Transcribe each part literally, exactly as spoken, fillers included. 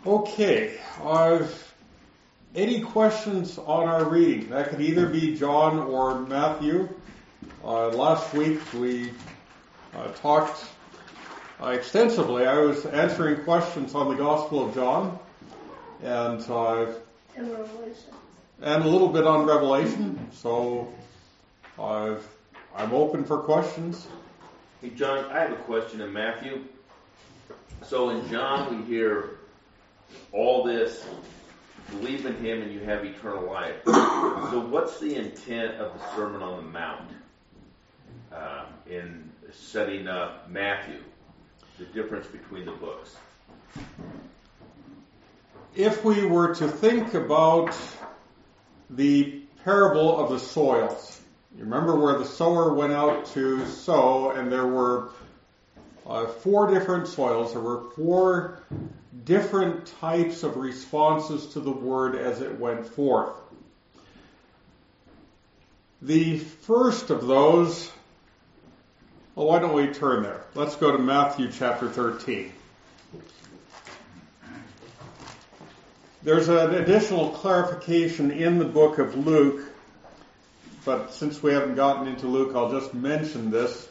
Okay, I've any questions on our reading? That could either be John or Matthew. Uh, last week we uh, talked uh, extensively. I was answering questions on the Gospel of John and uh, and Revelation, and a little bit on Revelation. So uh, I'm open for questions. Hey John, I have a question in Matthew. So in John we hear all this, believe in him and you have eternal life. So what's the intent of the Sermon on the Mount uh, in setting up Matthew, the difference between the books? If we were to think about the parable of the soils, you remember where the sower went out to sow, and there were uh, four different soils. There were four different types of responses to the word as it went forth. The first of those, well, why don't we turn there? Let's go to Matthew chapter thirteen. There's an additional clarification in the book of Luke, but since we haven't gotten into Luke, I'll just mention this.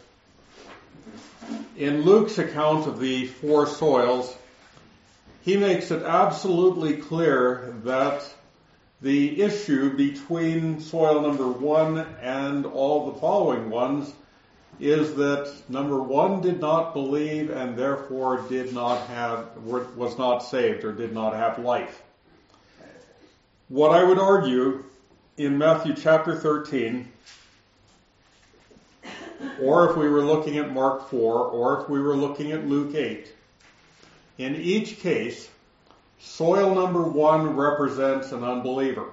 In Luke's account of the four soils, he makes it absolutely clear that the issue between soil number one and all the following ones is that number one did not believe and therefore did not have, was not saved or did not have life. What I would argue in Matthew chapter thirteen, or if we were looking at Mark four, or if we were looking at Luke eight, in each case, soil number one represents an unbeliever.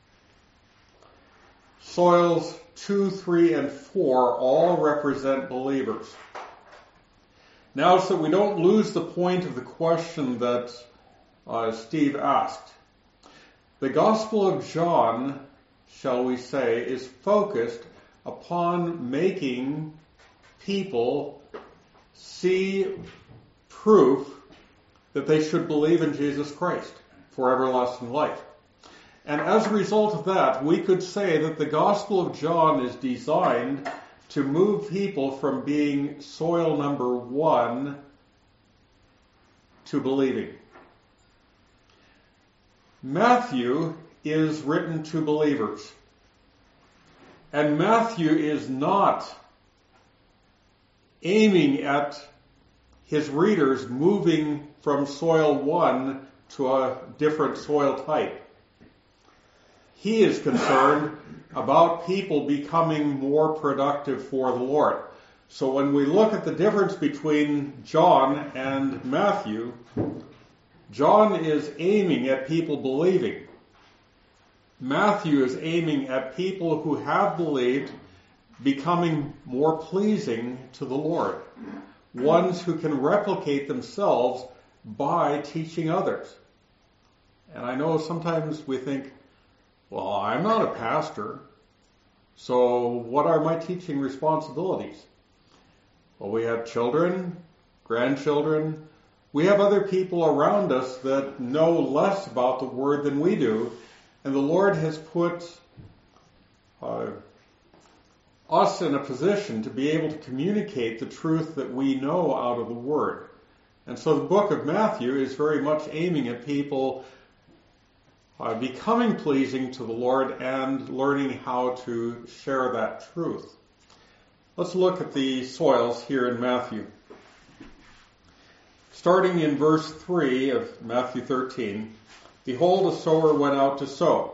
Soils two, three, and four all represent believers. Now, so we don't lose the point of the question that uh, Steve asked. The Gospel of John, shall we say, is focused upon making people see proof that they should believe in Jesus Christ for everlasting life. And as a result of that, we could say that the Gospel of John is designed to move people from being soil number one to believing. Matthew is written to believers. And Matthew is not aiming at his readers moving from soil one to a different soil type. He is concerned about people becoming more productive for the Lord. So when we look at the difference between John and Matthew, John is aiming at people believing. Matthew is aiming at people who have believed becoming more pleasing to the Lord. Ones who can replicate themselves by teaching others. And I know sometimes we think, well, I'm not a pastor, so what are my teaching responsibilities? Well, we have children, grandchildren. We have other people around us that know less about the Word than we do, and the Lord has put uh, us in a position to be able to communicate the truth that we know out of the Word. And so the book of Matthew is very much aiming at people uh, becoming pleasing to the Lord and learning how to share that truth. Let's look at the soils here in Matthew. Starting in verse three of Matthew thirteen, behold, a sower went out to sow.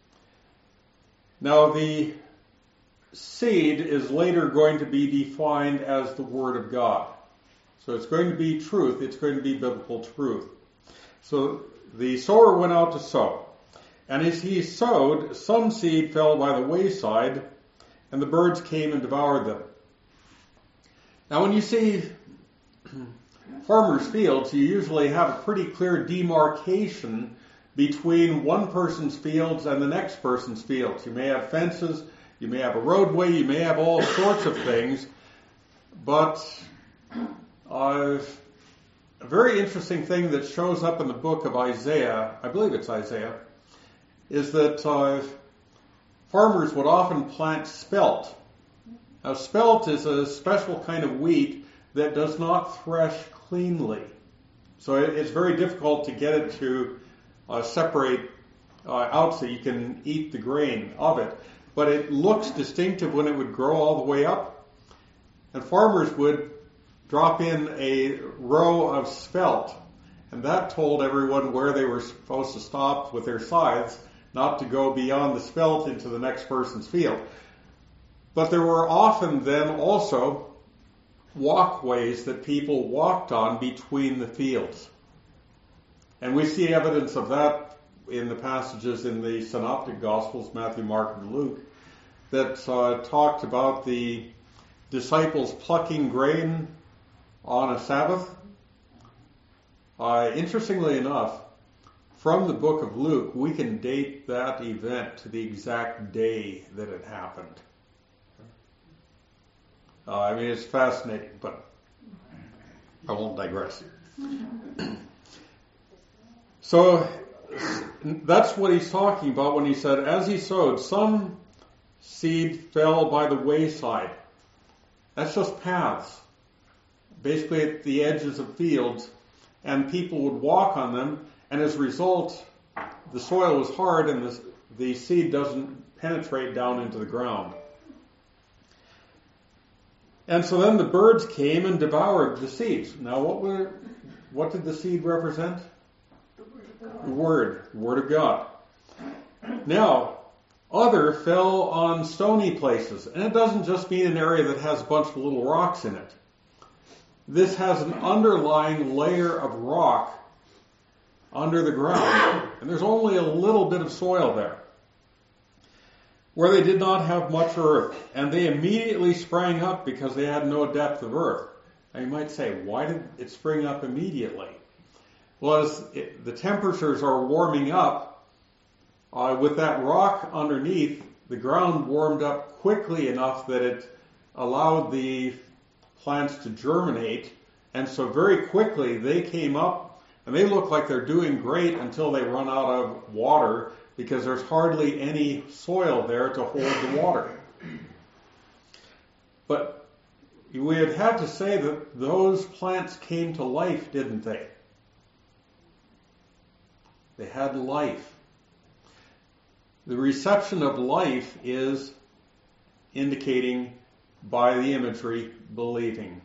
Now the seed is later going to be defined as the Word of God. So it's going to be truth, it's going to be biblical truth. So the sower went out to sow. And as he sowed, some seed fell by the wayside, and the birds came and devoured them. Now when you see farmers' fields, you usually have a pretty clear demarcation between one person's fields and the next person's fields. You may have fences, you may have a roadway, you may have all sorts of things, but uh, a very interesting thing that shows up in the book of Isaiah, I believe it's Isaiah, is that uh, farmers would often plant spelt. Now, spelt is a special kind of wheat that does not thresh cleanly. So it, it's very difficult to get it to uh, separate uh, out so you can eat the grain of it. But it looks distinctive when it would grow all the way up. And farmers would drop in a row of spelt. And that told everyone where they were supposed to stop with their scythes, not to go beyond the spelt into the next person's field. But there were often then also walkways that people walked on between the fields. And we see evidence of that in the passages in the Synoptic Gospels, Matthew, Mark, and Luke, that uh, talked about the disciples plucking grain on a Sabbath. Uh, interestingly enough, from the book of Luke, we can date that event to the exact day that it happened. Uh, I mean, it's fascinating, but I won't digress. So that's what he's talking about when he said, as he sowed, some seed fell by the wayside. That's just paths, basically at the edges of fields, and people would walk on them, and as a result, the soil was hard and the, the seed doesn't penetrate down into the ground. And so then the birds came and devoured the seeds. Now, what were, what did the seed represent? The Word, the Word of God. Now, other fell on stony places, and it doesn't just mean an area that has a bunch of little rocks in it. This has an underlying layer of rock under the ground, and there's only a little bit of soil there, where they did not have much earth, and they immediately sprang up because they had no depth of earth. Now you might say, why did it spring up immediately? Well, as it, the temperatures are warming up, uh, with that rock underneath, the ground warmed up quickly enough that it allowed the plants to germinate, and so very quickly they came up, and they look like they're doing great until they run out of water, because there's hardly any soil there to hold the water. But we would have to say that those plants came to life, didn't they? They had life. The reception of life is indicating, by the imagery, believing.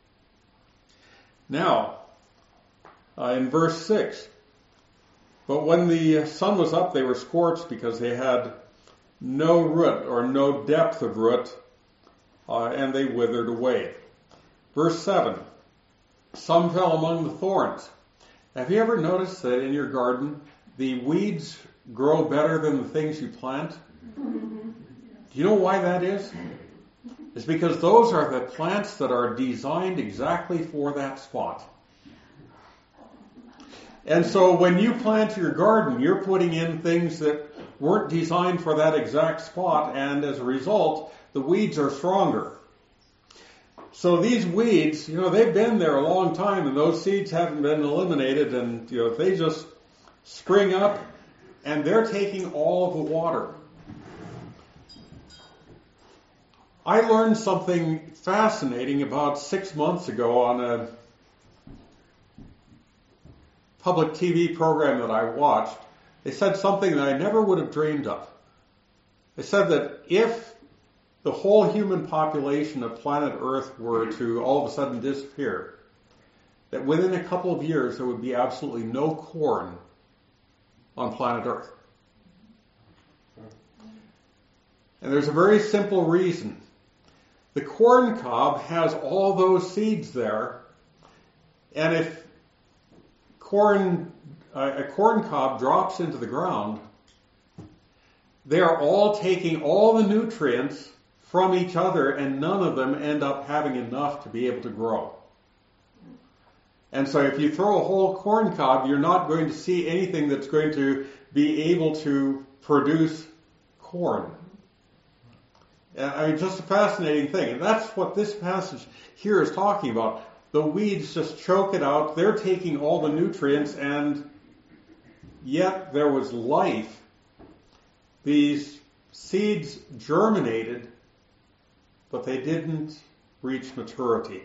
Now, uh, in verse six, but when the sun was up, they were scorched because they had no root or no depth of root, uh, and they withered away. Verse seven, some fell among the thorns. Have you ever noticed that in your garden, the weeds grow better than the things you plant? Do you know why that is? It's because those are the plants that are designed exactly for that spot. And so when you plant your garden, you're putting in things that weren't designed for that exact spot, and as a result, the weeds are stronger. So these weeds, you know, they've been there a long time, and those seeds haven't been eliminated, and, you know, if they just spring up, and they're taking all of the water. I learned something fascinating about six months ago on a public T V program that I watched. They said something that I never would have dreamed of. They said that if the whole human population of planet Earth were to all of a sudden disappear, that within a couple of years there would be absolutely no corn on planet Earth. And there's a very simple reason. The corn cob has all those seeds there, and if corn, uh, a corn cob drops into the ground, they are all taking all the nutrients from each other, and none of them end up having enough to be able to grow. And so if you throw a whole corn cob, you're not going to see anything that's going to be able to produce corn. I mean, just a fascinating thing. And that's what this passage here is talking about. the weeds just choke it out. They're taking all the nutrients, and yet there was life. These seeds germinated, but they didn't reach maturity.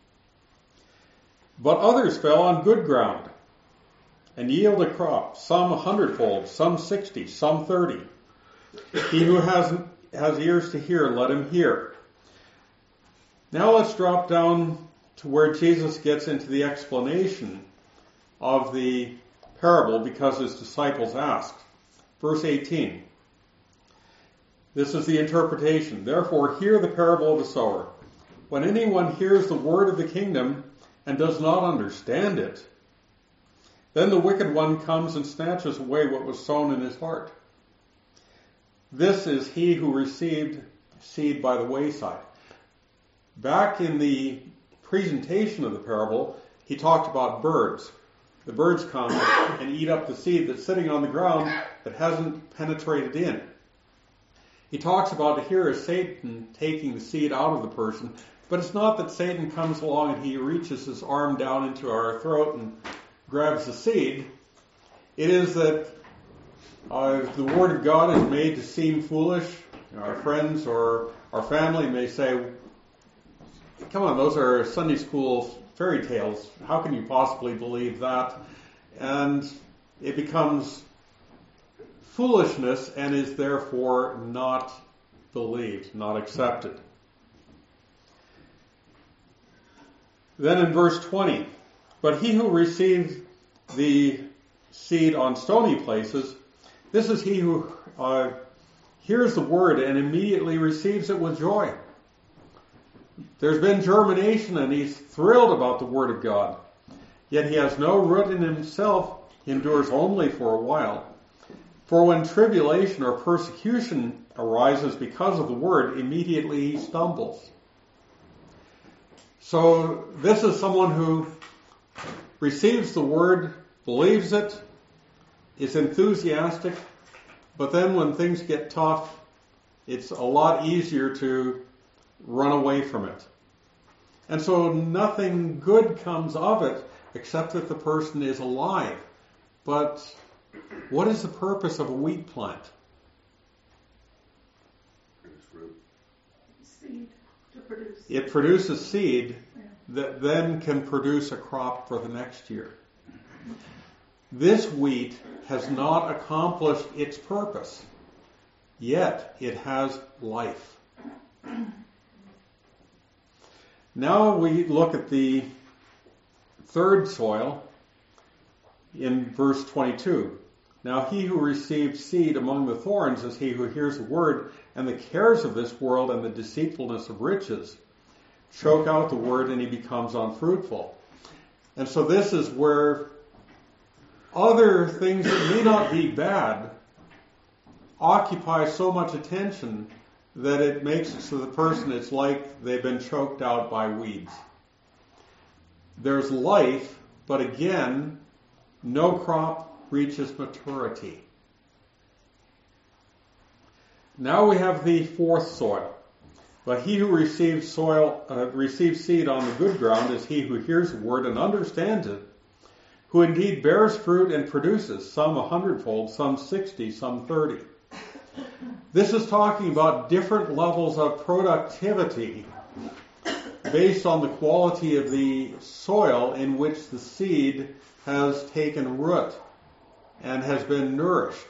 But others fell on good ground and yielded a crop, some a hundredfold, some sixty, some thirty. He who has, has ears to hear, let him hear. Now let's drop down to where Jesus gets into the explanation of the parable because his disciples asked. Verse eighteen. This is the interpretation. Therefore, hear the parable of the sower. When anyone hears the word of the kingdom and does not understand it, then the wicked one comes and snatches away what was sown in his heart. This is he who received seed by the wayside. Back in the presentation of the parable, he talked about birds. The birds come and eat up the seed that's sitting on the ground that hasn't penetrated in. He talks about here is Satan taking the seed out of the person, but it's not that Satan comes along and he reaches his arm down into our throat and grabs the seed. It is that uh, the Word of God is made to seem foolish. Our friends or our family may say, come on, those are Sunday school fairy tales. How can you possibly believe that? And it becomes foolishness and is therefore not believed, not accepted. Then in verse twenty, but he who received the seed on stony places, this is he who uh, hears the word and immediately receives it with joy. There's been germination and he's thrilled about the word of God. Yet he has no root in himself, he endures only for a while. For when tribulation or persecution arises because of the word, immediately he stumbles. So this is someone who receives the word, believes it, is enthusiastic, but then when things get tough, it's a lot easier to run away from it. And so nothing good comes of it except that the person is alive. But what is the purpose of a wheat plant? Seed to produce. It produces seed Yeah. that then can produce a crop for the next year. This wheat has not accomplished its purpose, yet it has life. Now we look at the third soil in verse twenty-two. Now he who receives seed among the thorns is he who hears the word, and the cares of this world and the deceitfulness of riches choke out the word, and he becomes unfruitful. And so this is where other things that may not be bad occupy so much attention that it makes it so the person, it's like they've been choked out by weeds. There's life, but again, no crop reaches maturity. Now we have the fourth soil. But he who receives soil, uh, receives seed on the good ground is he who hears the word and understands it, who indeed bears fruit and produces, some a hundredfold, some sixty, some thirty. This is talking about different levels of productivity based on the quality of the soil in which the seed has taken root and has been nourished.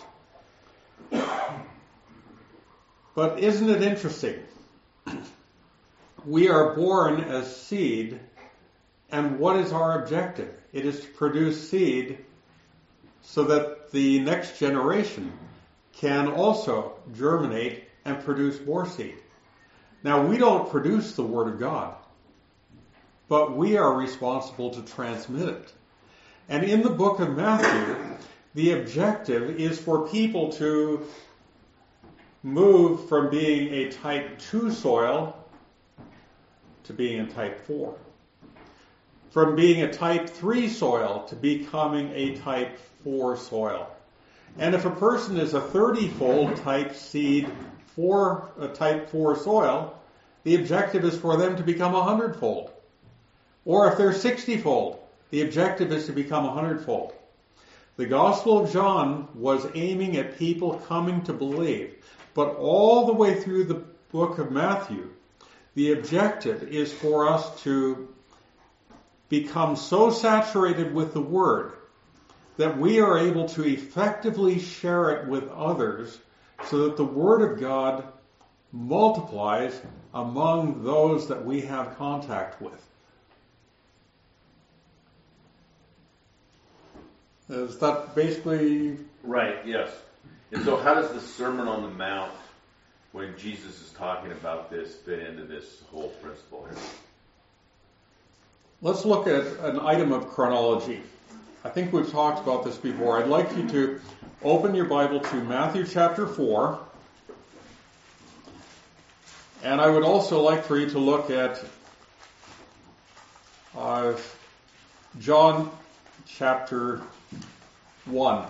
But isn't it interesting? We are born as seed, and what is our objective? It is to produce seed so that the next generation can also germinate and produce more seed. Now, we don't produce the Word of God, but we are responsible to transmit it. And in the book of Matthew, the objective is for people to move from being a type two soil to being a type four. From being a type three soil to becoming a type four soil. And if a person is a thirty-fold type seed for a type four soil, the objective is for them to become a hundred-fold. Or if they're sixty-fold, the objective is to become a hundredfold. The Gospel of John was aiming at people coming to believe. But all the way through the book of Matthew, the objective is for us to become so saturated with the Word that we are able to effectively share it with others so that the Word of God multiplies among those that we have contact with. Is that basically... Right, yes. And so how does the Sermon on the Mount, when Jesus is talking about this, fit into this whole principle here? Let's look at an item of chronology. I think we've talked about this before. I'd like you to open your Bible to Matthew chapter four. And I would also like for you to look at uh, John chapter one.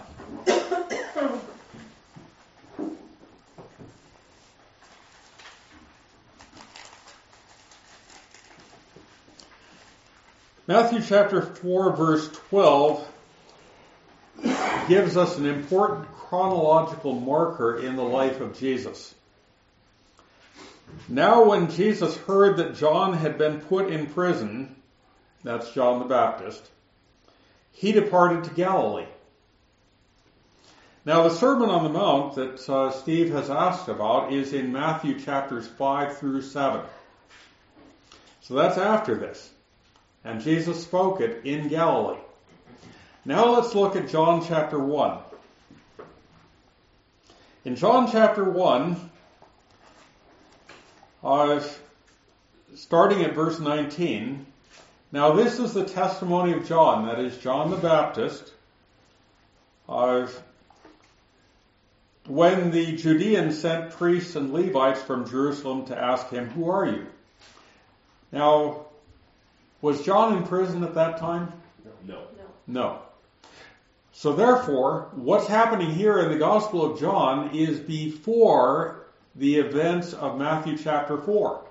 Matthew chapter four, verse twelve gives us an important chronological marker in the life of Jesus. Now when Jesus heard that John had been put in prison, that's John the Baptist, he departed to Galilee. Now the Sermon on the Mount that uh, Steve has asked about is in Matthew chapters five through seven. So that's after this. And Jesus spoke it in Galilee. Now let's look at John chapter one. In John chapter one, uh, starting at verse nineteen, now this is the testimony of John, that is John the Baptist, uh, when the Judeans sent priests and Levites from Jerusalem to ask him, "Who are you?" Now, was John in prison at that time? No. No. So therefore, what's happening here in the Gospel of John is before the events of Matthew chapter four.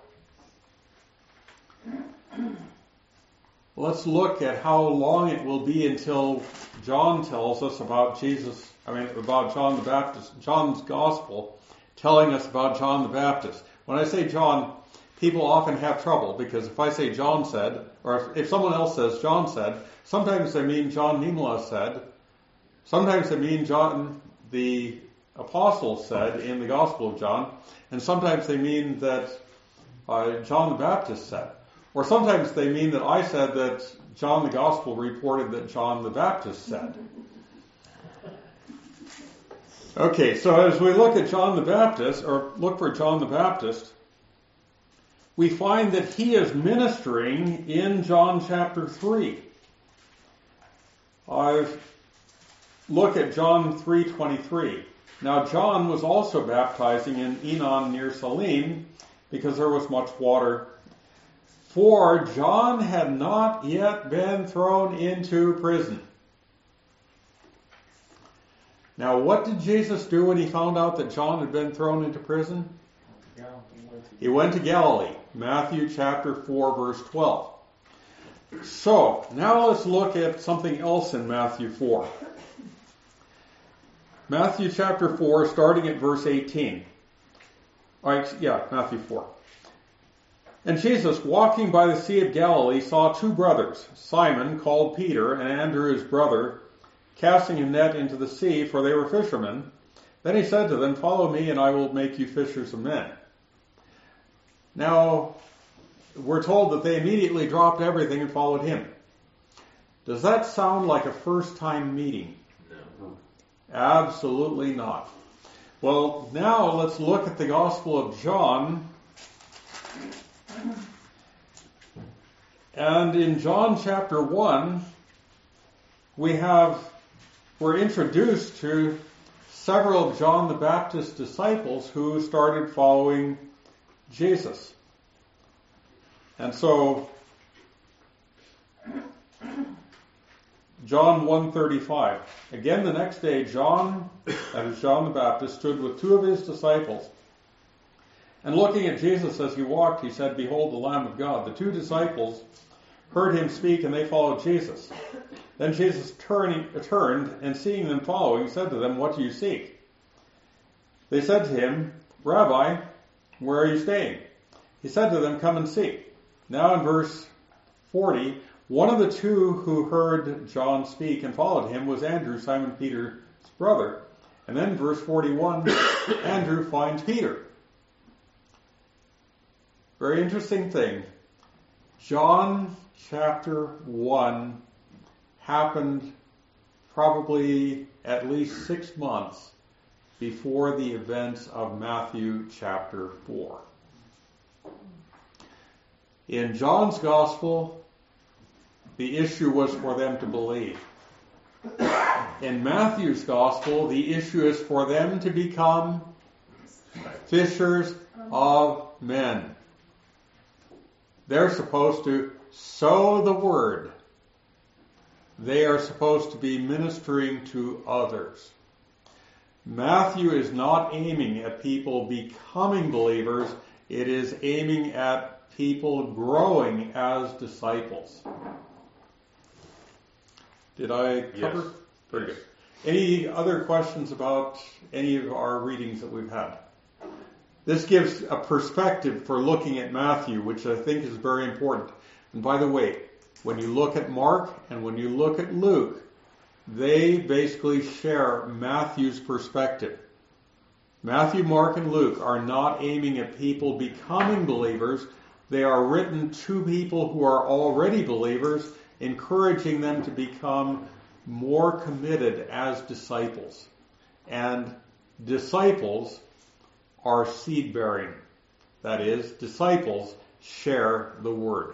Let's look at how long it will be until John tells us about Jesus, I mean, about John the Baptist, John's Gospel telling us about John the Baptist. When I say John, people often have trouble because if I say John said, or if, if someone else says John said, sometimes they mean John Niemela said, sometimes they mean John the Apostle said in the Gospel of John, and sometimes they mean that uh, John the Baptist said. Or sometimes they mean that I said that John the Gospel reported that John the Baptist said. Okay, so as we look at John the Baptist, or look for John the Baptist, we find that he is ministering in John chapter three. I look at John three twenty-three. Now John was also baptizing in Enon near Salim because there was much water. For John had not yet been thrown into prison. Now what did Jesus do when he found out that John had been thrown into prison? He went to Galilee. Matthew chapter four, verse twelve. So, now let's look at something else in Matthew four. Matthew chapter four, starting at verse eighteen. All right, yeah, Matthew four. And Jesus, walking by the Sea of Galilee, saw two brothers, Simon, called Peter, and Andrew his brother, casting a net into the sea, for they were fishermen. Then he said to them, "Follow me, and I will make you fishers of men." Now, we're told that they immediately dropped everything and followed him. Does that sound like a first-time meeting? No. Absolutely not. Well, now let's look at the Gospel of John. And in John chapter one, we have, we're introduced to several of John the Baptist's disciples who started following Jesus. And so, John one thirty-five. Again the next day, John, that is John the Baptist, stood with two of his disciples. And looking at Jesus as he walked, he said, "Behold the Lamb of God." The two disciples heard him speak, and they followed Jesus. Then Jesus turn, turned, and seeing them following, said to them, "What do you seek?" They said to him, "Rabbi, where are you staying?" He said to them, "Come and see." Now in verse forty, one of the two who heard John speak and followed him was Andrew, Simon Peter's brother. And then verse forty-one, Andrew finds Peter. Very interesting thing. John chapter one happened probably at least six months before the events of Matthew chapter four. In John's gospel, the issue was for them to believe. In Matthew's gospel, the issue is for them to become fishers of men. They're supposed to sow the word. They are supposed to be ministering to others. Matthew is not aiming at people becoming believers. It is aiming at people growing as disciples. Did I cover? Yes. Very good. Any other questions about any of our readings that we've had? This gives a perspective for looking at Matthew, which I think is very important. And by the way, when you look at Mark and when you look at Luke, they basically share Matthew's perspective. Matthew, Mark, and Luke are not aiming at people becoming believers. They are written to people who are already believers, encouraging them to become more committed as disciples. And disciples are seed-bearing. That is, disciples share the word.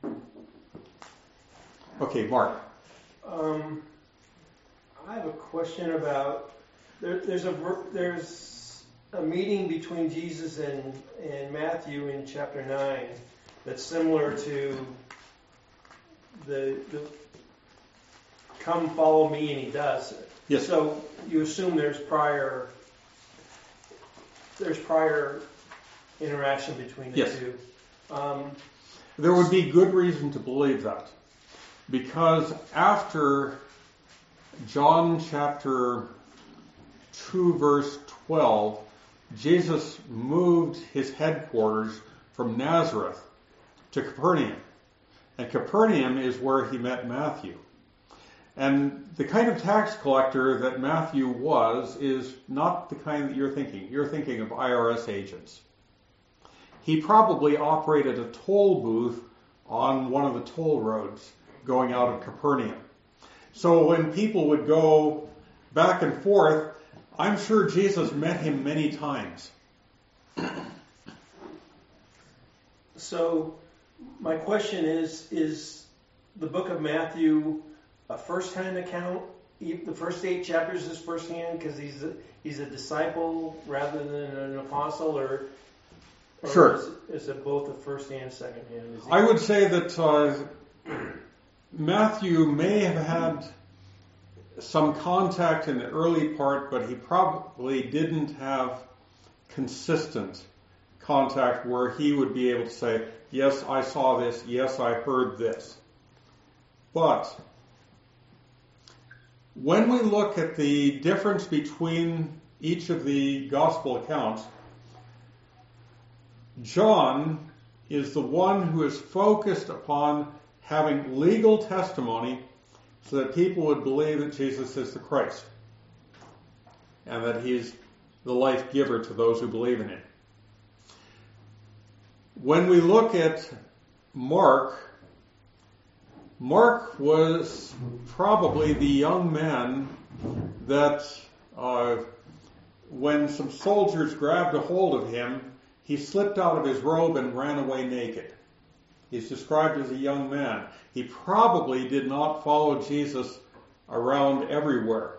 Okay, Mark. Um, I have a question about there, there's a there's a meeting between Jesus and, and Matthew in chapter nine that's similar to the the come follow me, and he does. Yes. So you assume there's prior there's prior interaction between the yes. two. Um, there would be good reason to believe that, because after John chapter two verse twelve, Jesus moved his headquarters from Nazareth to Capernaum. And Capernaum is where he met Matthew. And the kind of tax collector that Matthew was is not the kind that you're thinking. You're thinking of I R S agents. He probably operated a toll booth on one of the toll roads going out of Capernaum. So when people would go back and forth, I'm sure Jesus met him many times. So my question is, is the book of Matthew a first-hand account? The first eight chapters is first-hand because he's a, he's a disciple rather than an apostle, or, or sure. is, is it both a first-hand, second-hand? Is he... I would say that uh, Matthew may have had some contact in the early part, but he probably didn't have consistent contact where he would be able to say, yes, I saw this, yes, I heard this. But when we look at the difference between each of the gospel accounts, John is the one who is focused upon having legal testimony so that people would believe that Jesus is the Christ and that he's the life giver to those who believe in him. When we look at Mark, Mark was probably the young man that uh, when some soldiers grabbed a hold of him, he slipped out of his robe and ran away naked. He's described as a young man. He probably did not follow Jesus around everywhere.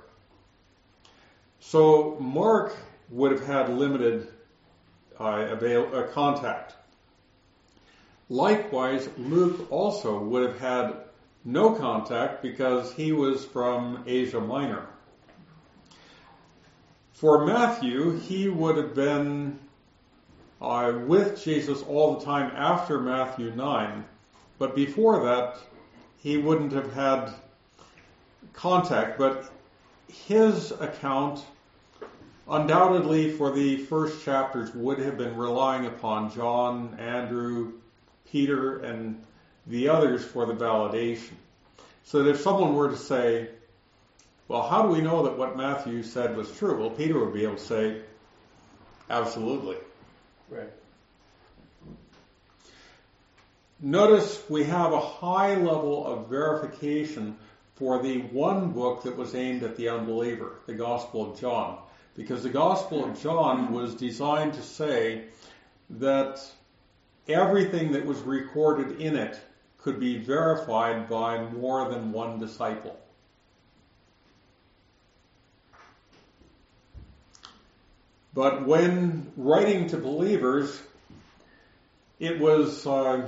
So Mark would have had limited uh, avail- uh, contact. Likewise, Luke also would have had no contact because he was from Asia Minor. For Matthew, he would have been uh, with Jesus all the time after Matthew nine, but before that, he wouldn't have had contact. But his account, undoubtedly for the first chapters, would have been relying upon John, Andrew, Peter, and the others for the validation. So that if someone were to say, well, how do we know that what Matthew said was true? Well, Peter would be able to say, absolutely. Right. Notice we have a high level of verification for the one book that was aimed at the unbeliever, the Gospel of John. Because the Gospel of John was designed to say that everything that was recorded in it could be verified by more than one disciple. But when writing to believers, it was uh,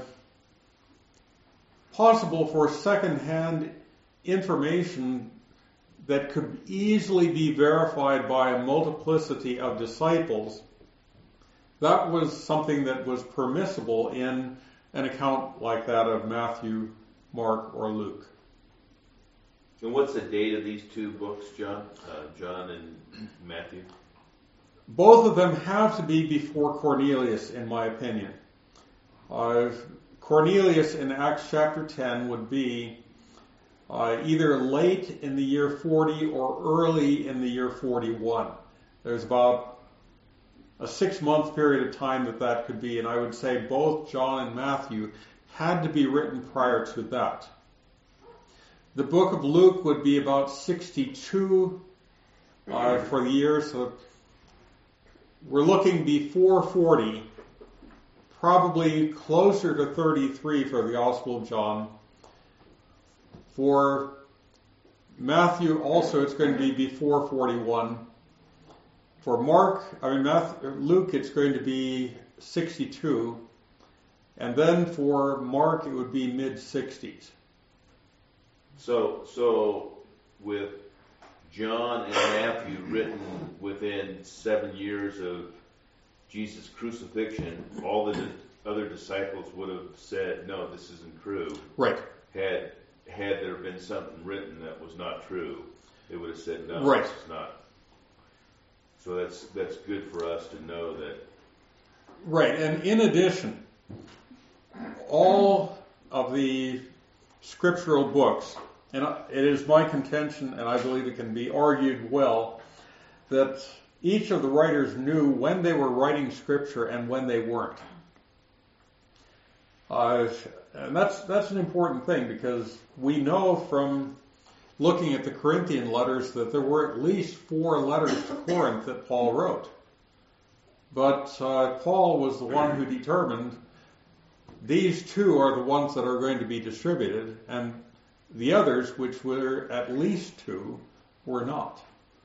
possible for second-hand information that could easily be verified by a multiplicity of disciples. That was something that was permissible in an account like that of Matthew, Mark, or Luke. And what's the date of these two books, John? Uh, John and Matthew? Both of them have to be before Cornelius, in my opinion. Uh, Cornelius in Acts chapter ten would be uh, either late in the year forty or early in the year forty-one. There's about a six-month period of time that that could be, and I would say both John and Matthew had to be written prior to that. The book of Luke would be about sixty-two uh, for the year, so we're looking before forty, probably closer to thirty-three for the Gospel of John. For Matthew, also, it's going to be before forty-one. For Mark, I mean Matthew, Luke, it's going to be sixty-two, and then for Mark, it would be mid-sixties. So, so with John and Matthew written within seven years of Jesus' crucifixion, all the other disciples would have said, no, this isn't true. Right. Had had there been something written that was not true, they would have said, no, right. This is not. So that's that's good for us to know that. Right, and in addition, all of the scriptural books, and it is my contention, and I believe it can be argued well, that each of the writers knew when they were writing scripture and when they weren't. Uh, and that's that's an important thing, because we know from looking at the Corinthian letters that there were at least four letters to Corinth that Paul wrote. But uh, Paul was the one who determined these two are the ones that are going to be distributed, and the others, which were at least two, were not.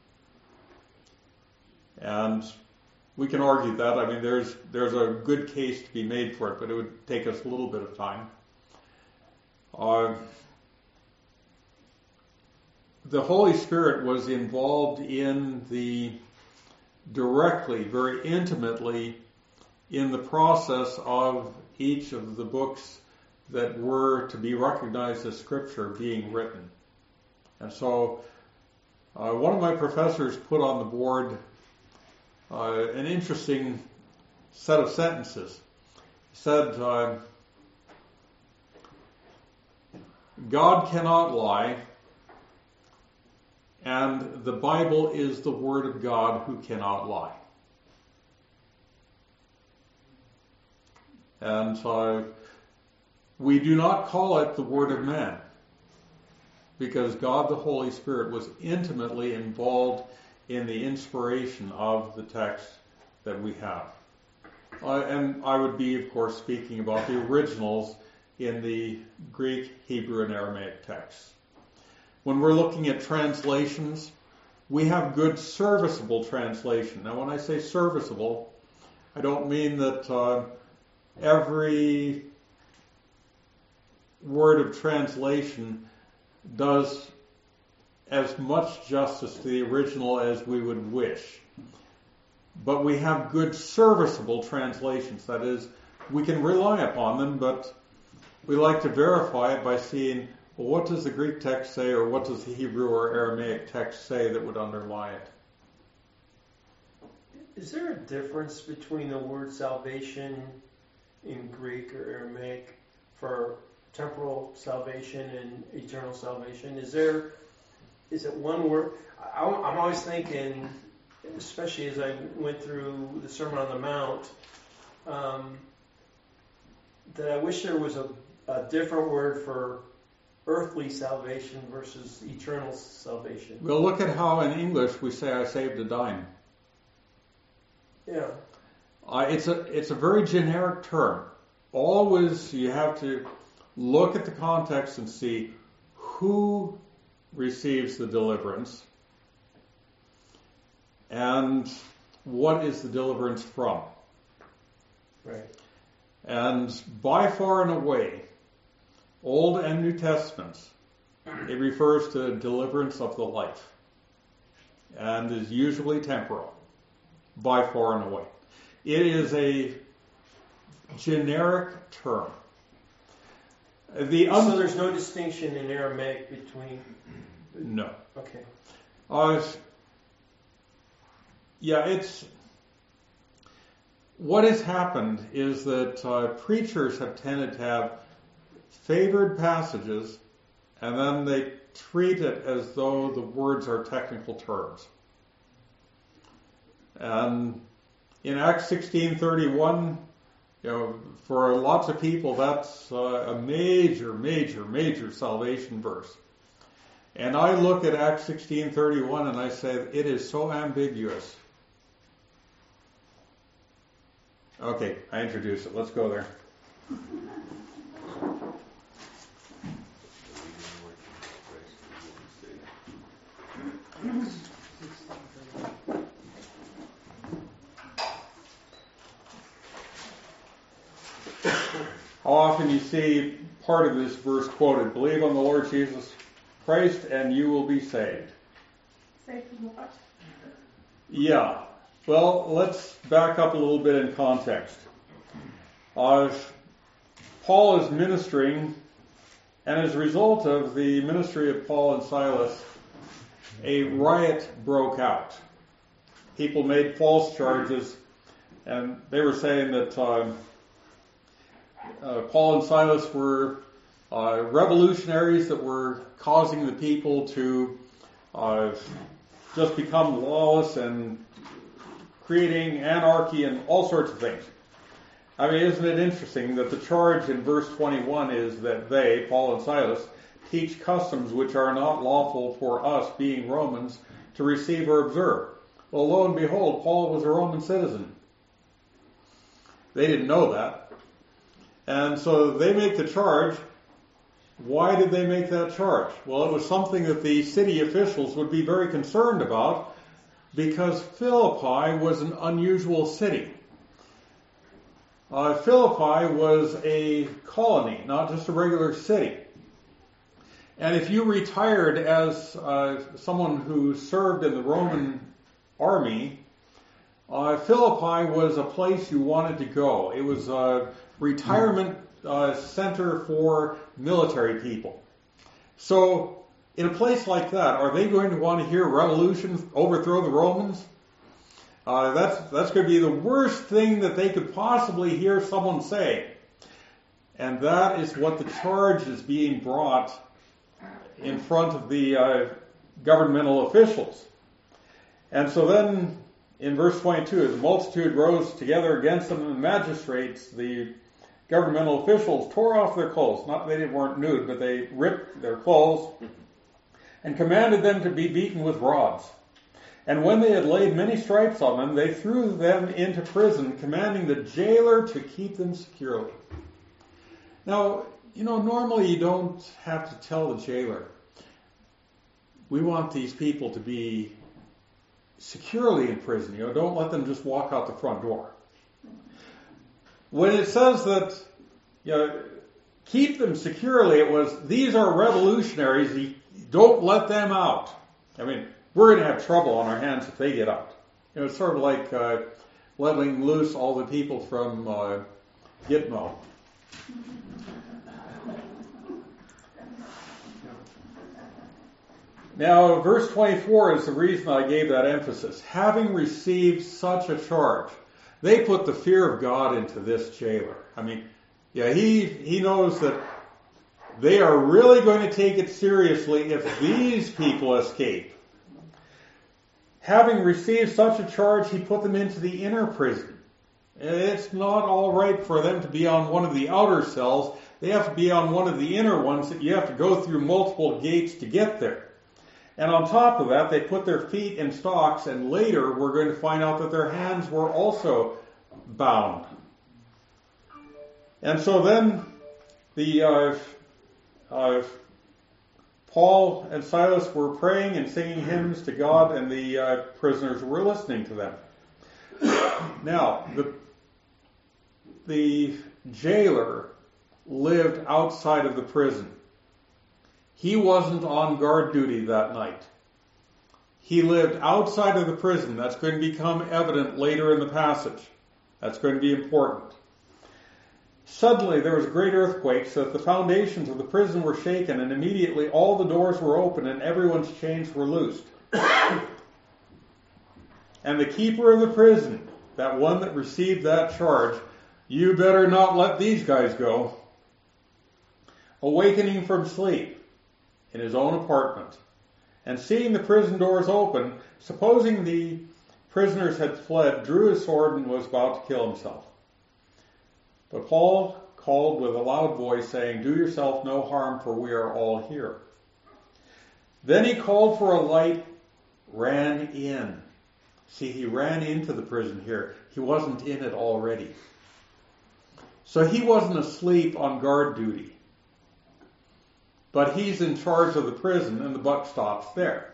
And we can argue that. I mean, there's there's a good case to be made for it, but it would take us a little bit of time. Uh, the Holy Spirit was involved in the directly, very intimately, in the process of each of the books that were to be recognized as Scripture being written. And so uh, one of my professors put on the board uh, an interesting set of sentences. He said, uh, God cannot lie, and the Bible is the Word of God who cannot lie. And uh, we do not call it the Word of man, because God the Holy Spirit was intimately involved in the inspiration of the text that we have. Uh, and I would be, of course, speaking about the originals in the Greek, Hebrew, and Aramaic texts. When we're looking at translations, we have good serviceable translation. Now, when I say serviceable, I don't mean that uh, every word of translation does as much justice to the original as we would wish. But we have good serviceable translations. That is, we can rely upon them, but we like to verify it by seeing, well, what does the Greek text say, or what does the Hebrew or Aramaic text say that would underlie it? Is there a difference between the word salvation in Greek or Aramaic for temporal salvation and eternal salvation? Is there, is it one word? I, I'm always thinking, especially as I went through the Sermon on the Mount, um, that I wish there was a, a different word for earthly salvation versus eternal salvation. Well, look at how in English we say, I saved a dime. Yeah. Uh, it's a it's a very generic term. Always you have to look at the context and see who receives the deliverance and what is the deliverance from. Right. And by far and away, Old and New Testaments, it refers to deliverance of the life and is usually temporal, by far and away. It is a generic term. The un- so there's no distinction in Aramaic between... No. Okay. Uh, yeah, it's... What has happened is that uh, preachers have tended to have favored passages, and then they treat it as though the words are technical terms. And in Acts sixteen thirty-one, you know, for lots of people, that's uh, a major, major, major salvation verse. And I look at Acts sixteen thirty-one and I say, it is so ambiguous. Okay, I introduce it. Let's go there. How often you see part of this verse quoted, believe on the Lord Jesus Christ and you will be saved. Saved from what? Yeah. Well, let's back up a little bit in context. Uh, Paul is ministering, and as a result of the ministry of Paul and Silas, a riot broke out. People made false charges, and they were saying that uh, uh, Paul and Silas were uh, revolutionaries that were causing the people to uh, just become lawless and creating anarchy and all sorts of things. I mean, isn't it interesting that the charge in verse twenty-one is that they, Paul and Silas, teach customs which are not lawful for us, being Romans, to receive or observe. Well, lo and behold, Paul was a Roman citizen. They didn't know that. And so they make the charge. Why did they make that charge? Well, it was something that the city officials would be very concerned about, because Philippi was an unusual city. Uh, Philippi was a colony, not just a regular city. And if you retired as uh, someone who served in the Roman army, uh, Philippi was a place you wanted to go. It was a retirement uh, center for military people. So, in a place like that, are they going to want to hear revolution overthrow the Romans? Uh, that's that's going to be the worst thing that they could possibly hear someone say. And that is what the charge is being brought in front of the uh, governmental officials. And so then, in verse twenty-two, the multitude rose together against them, and the magistrates, the governmental officials, tore off their clothes. Not that they weren't nude, but they ripped their clothes and commanded them to be beaten with rods. And when they had laid many stripes on them, they threw them into prison, commanding the jailer to keep them securely. Now, you know, normally you don't have to tell the jailer, we want these people to be securely in prison. You know, don't let them just walk out the front door. When it says that, you know, keep them securely, it was, these are revolutionaries, don't let them out. I mean, we're going to have trouble on our hands if they get out. You know, it's sort of like uh, letting loose all the people from uh, Gitmo. Now, verse twenty-four is the reason I gave that emphasis. Having received such a charge, they put the fear of God into this jailer. I mean, yeah, he he knows that they are really going to take it seriously if these people escape. Having received such a charge, he put them into the inner prison. It's not all right for them to be on one of the outer cells. They have to be on one of the inner ones that you have to go through multiple gates to get there. And on top of that, they put their feet in stocks, and later we're going to find out that their hands were also bound. And so then the uh, uh, Paul and Silas were praying and singing hymns to God, and the uh, prisoners were listening to them. Now, the the jailer lived outside of the prison. He wasn't on guard duty that night. He lived outside of the prison. That's going to become evident later in the passage. That's going to be important. Suddenly there was a great earthquake, so that the foundations of the prison were shaken, and immediately all the doors were open and everyone's chains were loosed. And the keeper of the prison, that one that received that charge, you better not let these guys go, awakening from sleep in his own apartment, and seeing the prison doors open, supposing the prisoners had fled, drew his sword and was about to kill himself. But Paul called with a loud voice, saying, "Do yourself no harm, for we are all here." Then he called for a light, ran in. See, he ran into the prison here. He wasn't in it already. So he wasn't asleep on guard duty. But he's in charge of the prison, and the buck stops there.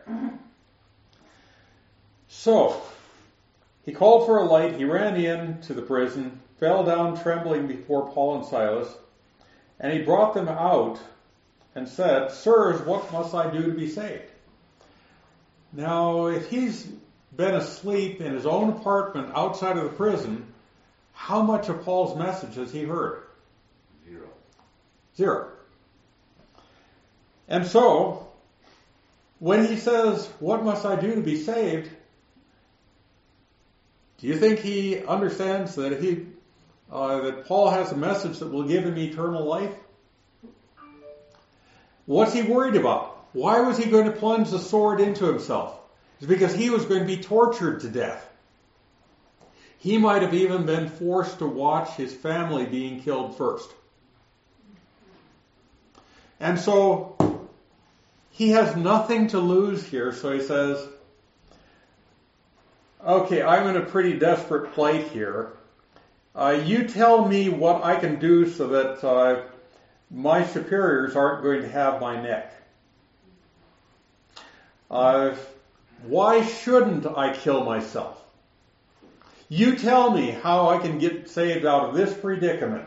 So, he called for a light, he ran in to the prison, fell down trembling before Paul and Silas, and he brought them out and said, "Sirs, what must I do to be saved?" Now, if he's been asleep in his own apartment outside of the prison, how much of Paul's message has he heard? Zero. Zero. And so, when he says, "What must I do to be saved?" do you think he understands that he, uh, that Paul has a message that will give him eternal life? What's he worried about? Why was he going to plunge the sword into himself? It's because he was going to be tortured to death. He might have even been forced to watch his family being killed first. And so he has nothing to lose here, so he says, "Okay, I'm in a pretty desperate plight here. Uh, you tell me what I can do so that uh, my superiors aren't going to have my neck. Uh, why shouldn't I kill myself? You tell me how I can get saved out of this predicament."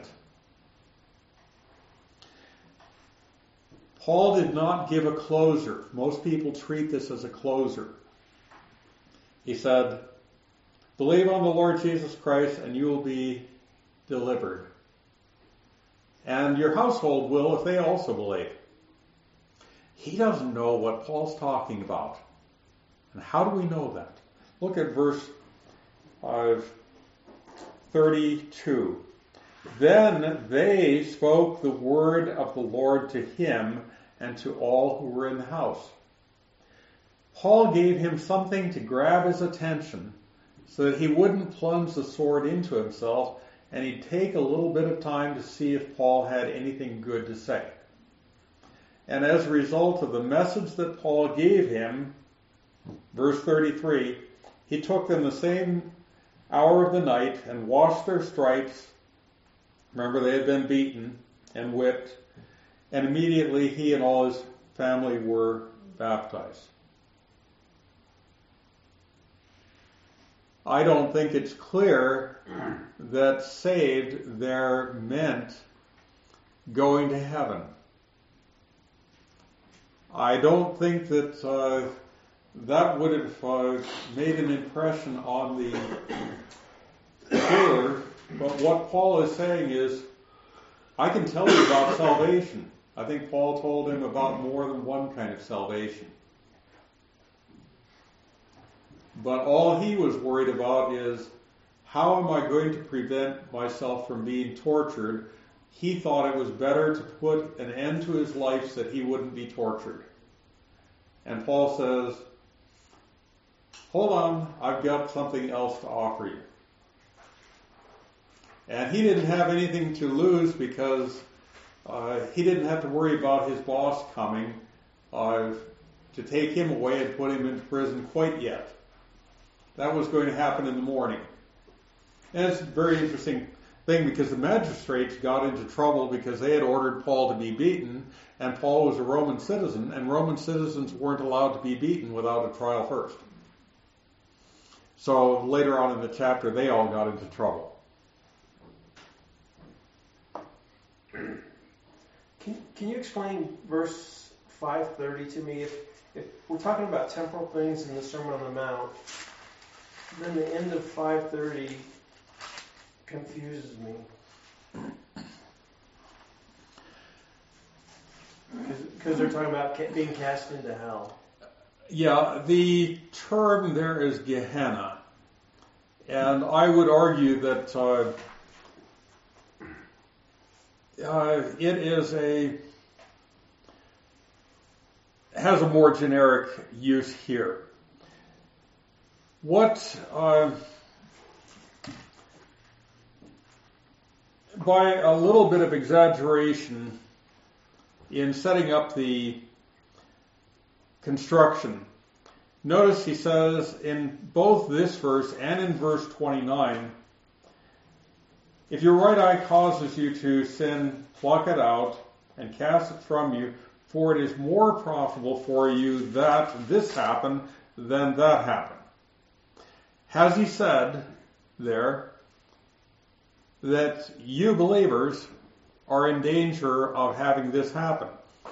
Paul did not give a closer. Most people treat this as a closer. He said, "Believe on the Lord Jesus Christ and you will be delivered. And your household will if they also believe." He doesn't know what Paul's talking about. And how do we know that? Look at verse uh, thirty-two. "Then they spoke the word of the Lord to him and to all who were in the house." Paul gave him something to grab his attention so that he wouldn't plunge the sword into himself, and he'd take a little bit of time to see if Paul had anything good to say. And as a result of the message that Paul gave him, verse thirty-three, he took them the same hour of the night and washed their stripes. Remember, they had been beaten and whipped, and immediately he and all his family were baptized. I don't think it's clear that saved there meant going to heaven. I don't think that uh, that would have uh, made an impression on the jailer. But what Paul is saying is, I can tell you about salvation. I think Paul told him about more than one kind of salvation. but all he was worried about is, how am I going to prevent myself from being tortured? He thought it was better to put an end to his life so that he wouldn't be tortured. And Paul says, hold on, I've got something else to offer you. And he didn't have anything to lose because uh, he didn't have to worry about his boss coming uh, to take him away and put him into prison quite yet. That was going to happen in the morning. And it's a very interesting thing because the magistrates got into trouble because they had ordered Paul to be beaten, and Paul was a Roman citizen, and Roman citizens weren't allowed to be beaten without a trial first. So later on in the chapter, they all got into trouble. Can, can you explain verse five thirty to me? If, if we're talking about temporal things in the Sermon on the Mount, then the end of five thirty confuses me. Because they're talking about being cast into hell. Yeah, the term there is Gehenna. And I would argue that uh, uh, it is a has a more generic use here. What uh, by a little bit of exaggeration in setting up the construction, notice he says in both this verse and in verse twenty-nine, if your right eye causes you to sin, pluck it out and cast it from you, for it is more profitable for you that this happen than that happen. Has he said there that you believers are in danger of having this happen?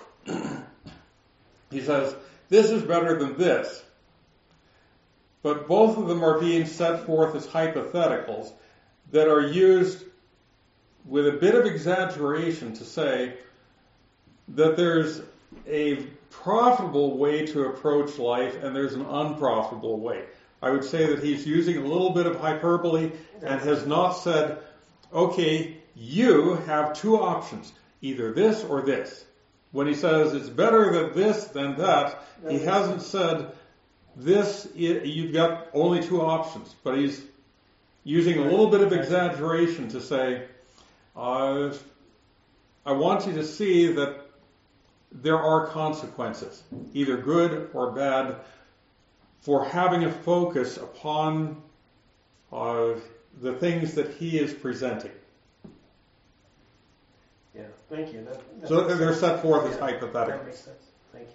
He says, this is better than this. But both of them are being set forth as hypotheticals that are used with a bit of exaggeration to say that there's a profitable way to approach life and there's an unprofitable way. I would say that he's using a little bit of hyperbole and has not said, okay, you have two options, either this or this. When he says it's better than this than that, he hasn't said this, you've got only two options, but he's using a little bit of exaggeration to say, uh, I want you to see that there are consequences, either good or bad, for having a focus upon uh, the things that he is presenting. Yeah, thank you. That, that so they're sense. set forth as yeah, hypotheticals. That makes sense. Thank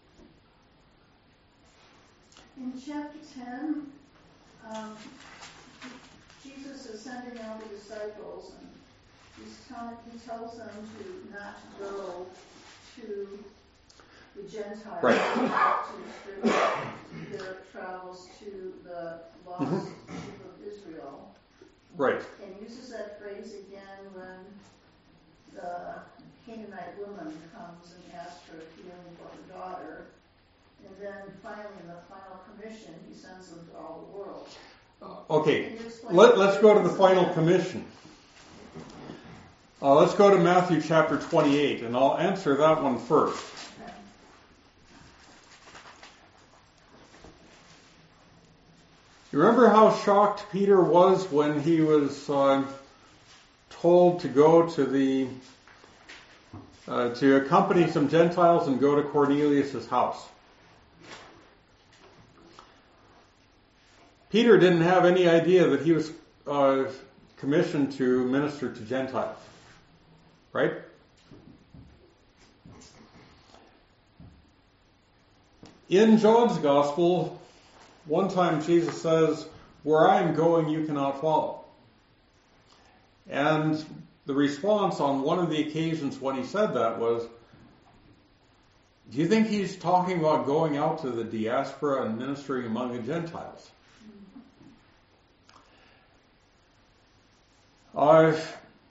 you. In chapter ten, um, Jesus is sending out the disciples, and he's telling, he tells them to not go to the Gentiles, right. to restrict their travels to the lost Mm-hmm. sheep of Israel. Right. And uses that phrase again when the Canaanite woman comes and asks for healing for her daughter. And then finally, in the final commission, he sends them to all the world. Uh, okay, Can you explain Let, let's go to the this? final commission. Uh, let's go to Matthew chapter twenty-eight, and I'll answer that one first. Okay. You remember how shocked Peter was when he was uh, told to go to the uh, to accompany some Gentiles and go to Cornelius' house? Peter didn't have any idea that he was uh, commissioned to minister to Gentiles, right? In John's Gospel, one time Jesus says, where I am going, you cannot follow. And the response on one of the occasions when he said that was, do you think he's talking about going out to the diaspora and ministering among the Gentiles? Uh,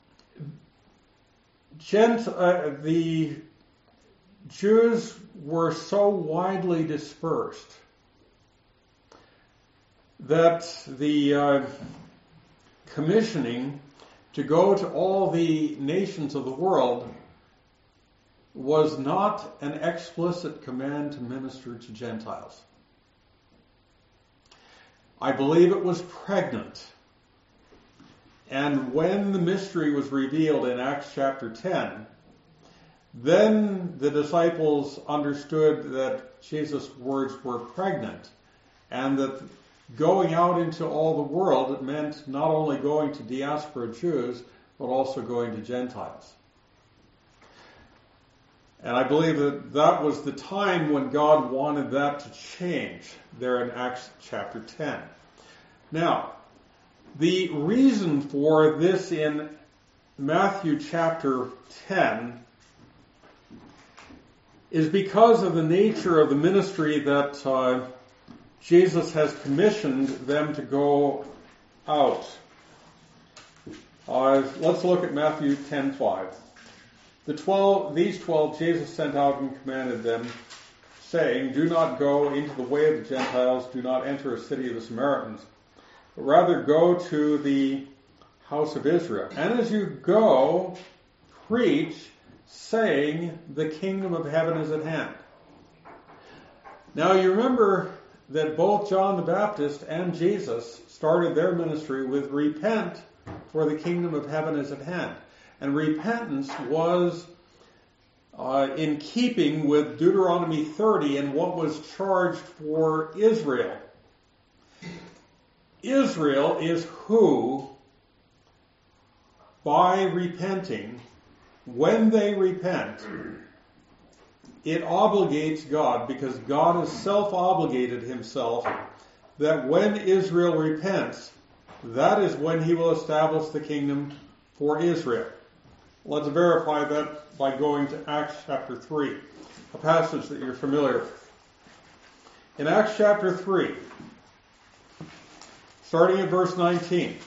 Gent, uh, the Jews were so widely dispersed that the uh, commissioning to go to all the nations of the world was not an explicit command to minister to Gentiles. I believe it was pregnant. And when the mystery was revealed in Acts chapter ten, then the disciples understood that Jesus' words were pregnant, and that going out into all the world, it meant not only going to diaspora Jews, but also going to Gentiles. And I believe that that was the time when God wanted that to change there in Acts chapter ten. Now, the reason for this in Matthew chapter ten is because of the nature of the ministry that uh, Jesus has commissioned them to go out. Uh, let's look at Matthew ten five. The twelve, these twelve Jesus sent out and commanded them, saying, "Do not go into the way of the Gentiles, do not enter a city of the Samaritans, but rather go to the house of Israel. And as you go, preach, saying, the kingdom of heaven is at hand." Now you remember that both John the Baptist and Jesus started their ministry with repent, for the kingdom of heaven is at hand. And repentance was uh, in keeping with Deuteronomy thirty and what was charged for Israel. Israel is who, by repenting, when they repent, it obligates God, because God has self-obligated himself that when Israel repents, that is when he will establish the kingdom for Israel. Let's verify that by going to Acts chapter three, a passage that you're familiar with. In Acts chapter three, starting at verse nineteen,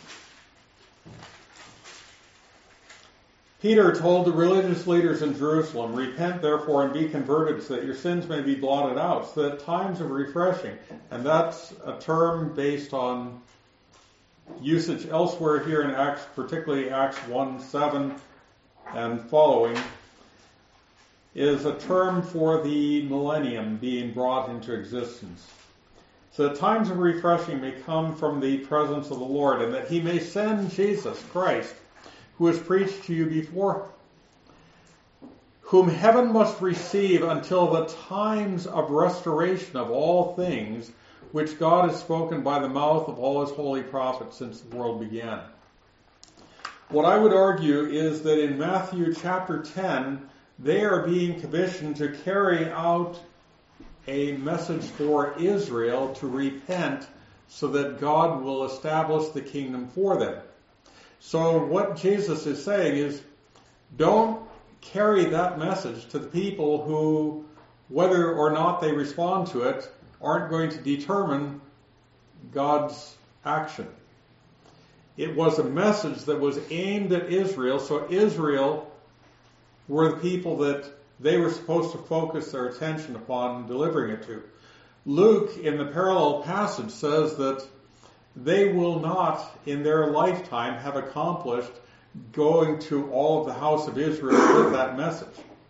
Peter told the religious leaders in Jerusalem, "Repent therefore and be converted, so that your sins may be blotted out, so that times of refreshing," and that's a term based on usage elsewhere here in Acts, particularly Acts one seven and following, is a term for the millennium being brought into existence. So that times of refreshing may come from the presence of the Lord, and that he may send Jesus Christ, who was preached to you before, whom heaven must receive until the times of restoration of all things, which God has spoken by the mouth of all his holy prophets since the world began. What I would argue is that in Matthew chapter ten, they are being commissioned to carry out a message for Israel to repent so that God will establish the kingdom for them. So what Jesus is saying is, don't carry that message to the people who, whether or not they respond to it, aren't going to determine God's action. It was a message that was aimed at Israel, so Israel were the people that they were supposed to focus their attention upon delivering it to. Luke, in the parallel passage, says that they will not, in their lifetime, have accomplished going to all of the house of Israel with that message.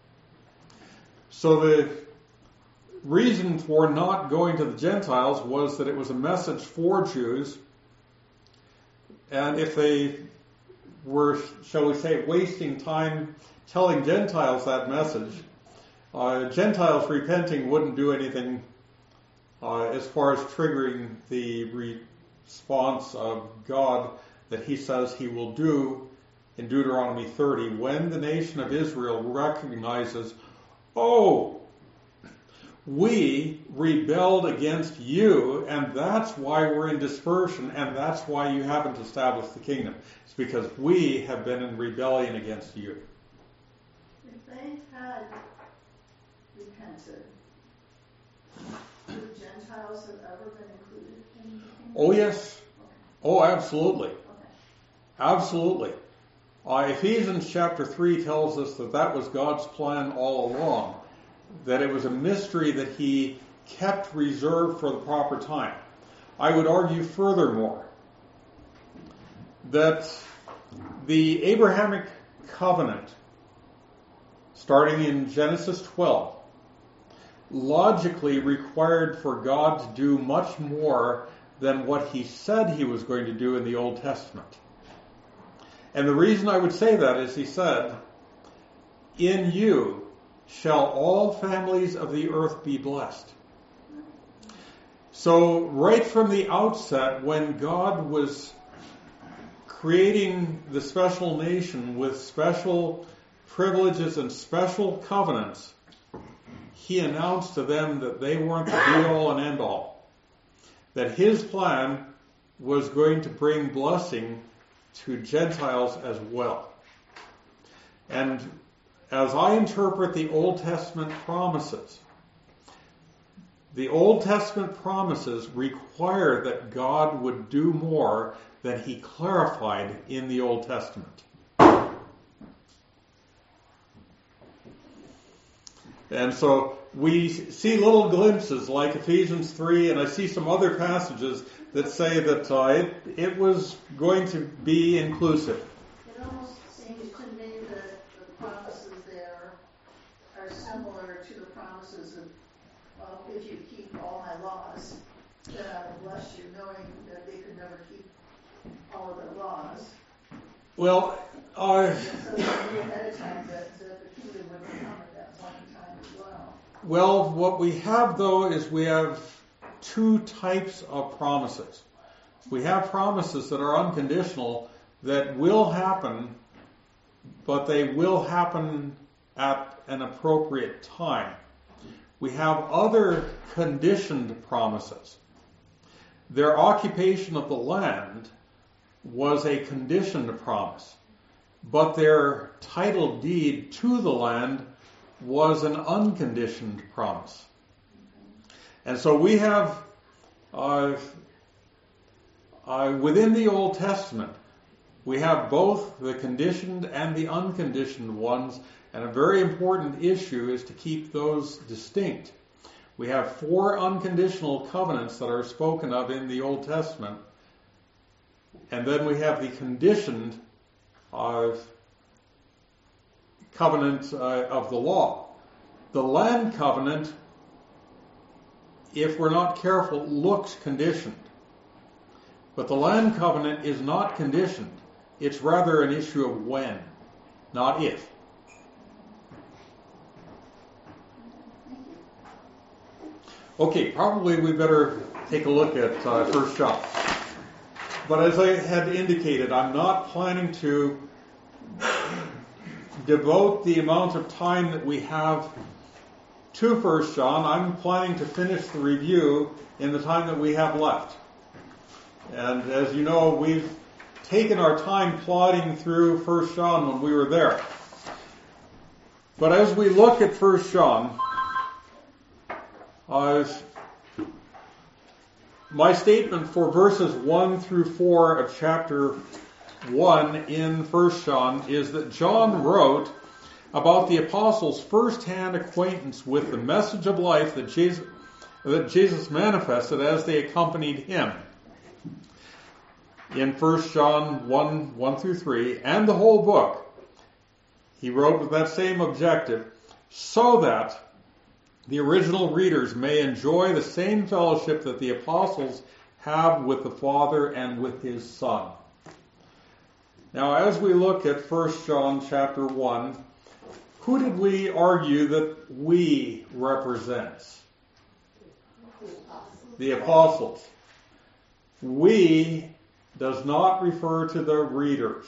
So the reason for not going to the Gentiles was that it was a message for Jews, and if they were, shall we say, wasting time telling Gentiles that message, uh, Gentiles repenting wouldn't do anything uh, as far as triggering the response of God that he says he will do in Deuteronomy thirty, when the nation of Israel recognizes, oh, we rebelled against you, and that's why we're in dispersion, and that's why you haven't established the kingdom. It's because we have been in rebellion against you. If they had repented, would Gentiles have ever been included in the kingdom? Oh, yes. Okay. Oh, absolutely. Okay. Absolutely. Uh, Ephesians chapter three tells us that that was God's plan all along, that it was a mystery that he kept reserved for the proper time. I would argue furthermore that the Abrahamic covenant, starting in Genesis twelve, logically required for God to do much more than what he said he was going to do in the Old Testament. And the reason I would say that is he said, "In you shall all families of the earth be blessed." So right from the outset, when God was creating the special nation with special privileges and special covenants, he announced to them that they weren't the be-all and end-all. That his plan was going to bring blessing to Gentiles as well. And as I interpret the Old Testament promises, the Old Testament promises require that God would do more than he clarified in the Old Testament. And so we see little glimpses like Ephesians three, and I see some other passages that say that uh, it, it was going to be inclusive. It almost seems to me that the promises there are similar to the promises of, well, if you keep all my laws, then I will bless you, knowing that they could never keep all of their laws. Well, uh, So they knew ahead of time that, that the kingdom would come at that point in time as well. well, what we have though is we have two types of promises. We have promises that are unconditional that will happen, but they will happen at an appropriate time. We have other conditioned promises. Their occupation of the land was a conditioned promise, but their title deed to the land was an unconditioned promise. And so we have, uh, uh, within the Old Testament, we have both the conditioned and the unconditioned ones, and a very important issue is to keep those distinct. We have four unconditional covenants that are spoken of in the Old Testament, and then we have the conditioned uh, covenant uh, of the law. The land covenant, if we're not careful, looks conditioned. But the land covenant is not conditioned. It's rather an issue of when, not if. Okay, probably we better take a look at uh, First John. But as I had indicated, I'm not planning to devote the amount of time that we have to First John. I'm planning to finish the review in the time that we have left. And as you know, we've taken our time plodding through First John when we were there. But as we look at First John, uh, my statement for verses one through four of chapter one in First John is that John wrote about the apostles' first-hand acquaintance with the message of life that Jesus, that Jesus manifested as they accompanied him. In First John one, one through three, and the whole book, he wrote with that same objective, so that the original readers may enjoy the same fellowship that the apostles have with the Father and with his Son. Now, as we look at First John chapter one, who did we argue that we represents? The apostles. We does not refer to the readers.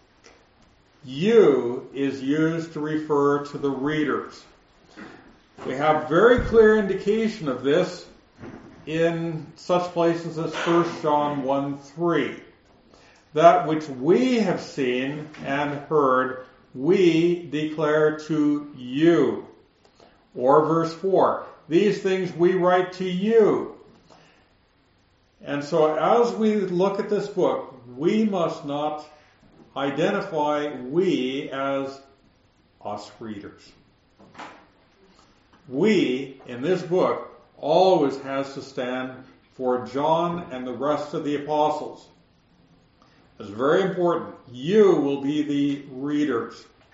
You is used to refer to the readers. We have very clear indication of this in such places as First John one three. That which we have seen and heard, we declare to you. Or verse four, these things we write to you. And so as we look at this book, we must not identify we as us readers. We, in this book, always has to stand for John and the rest of the apostles. It's very important. You will be the readers.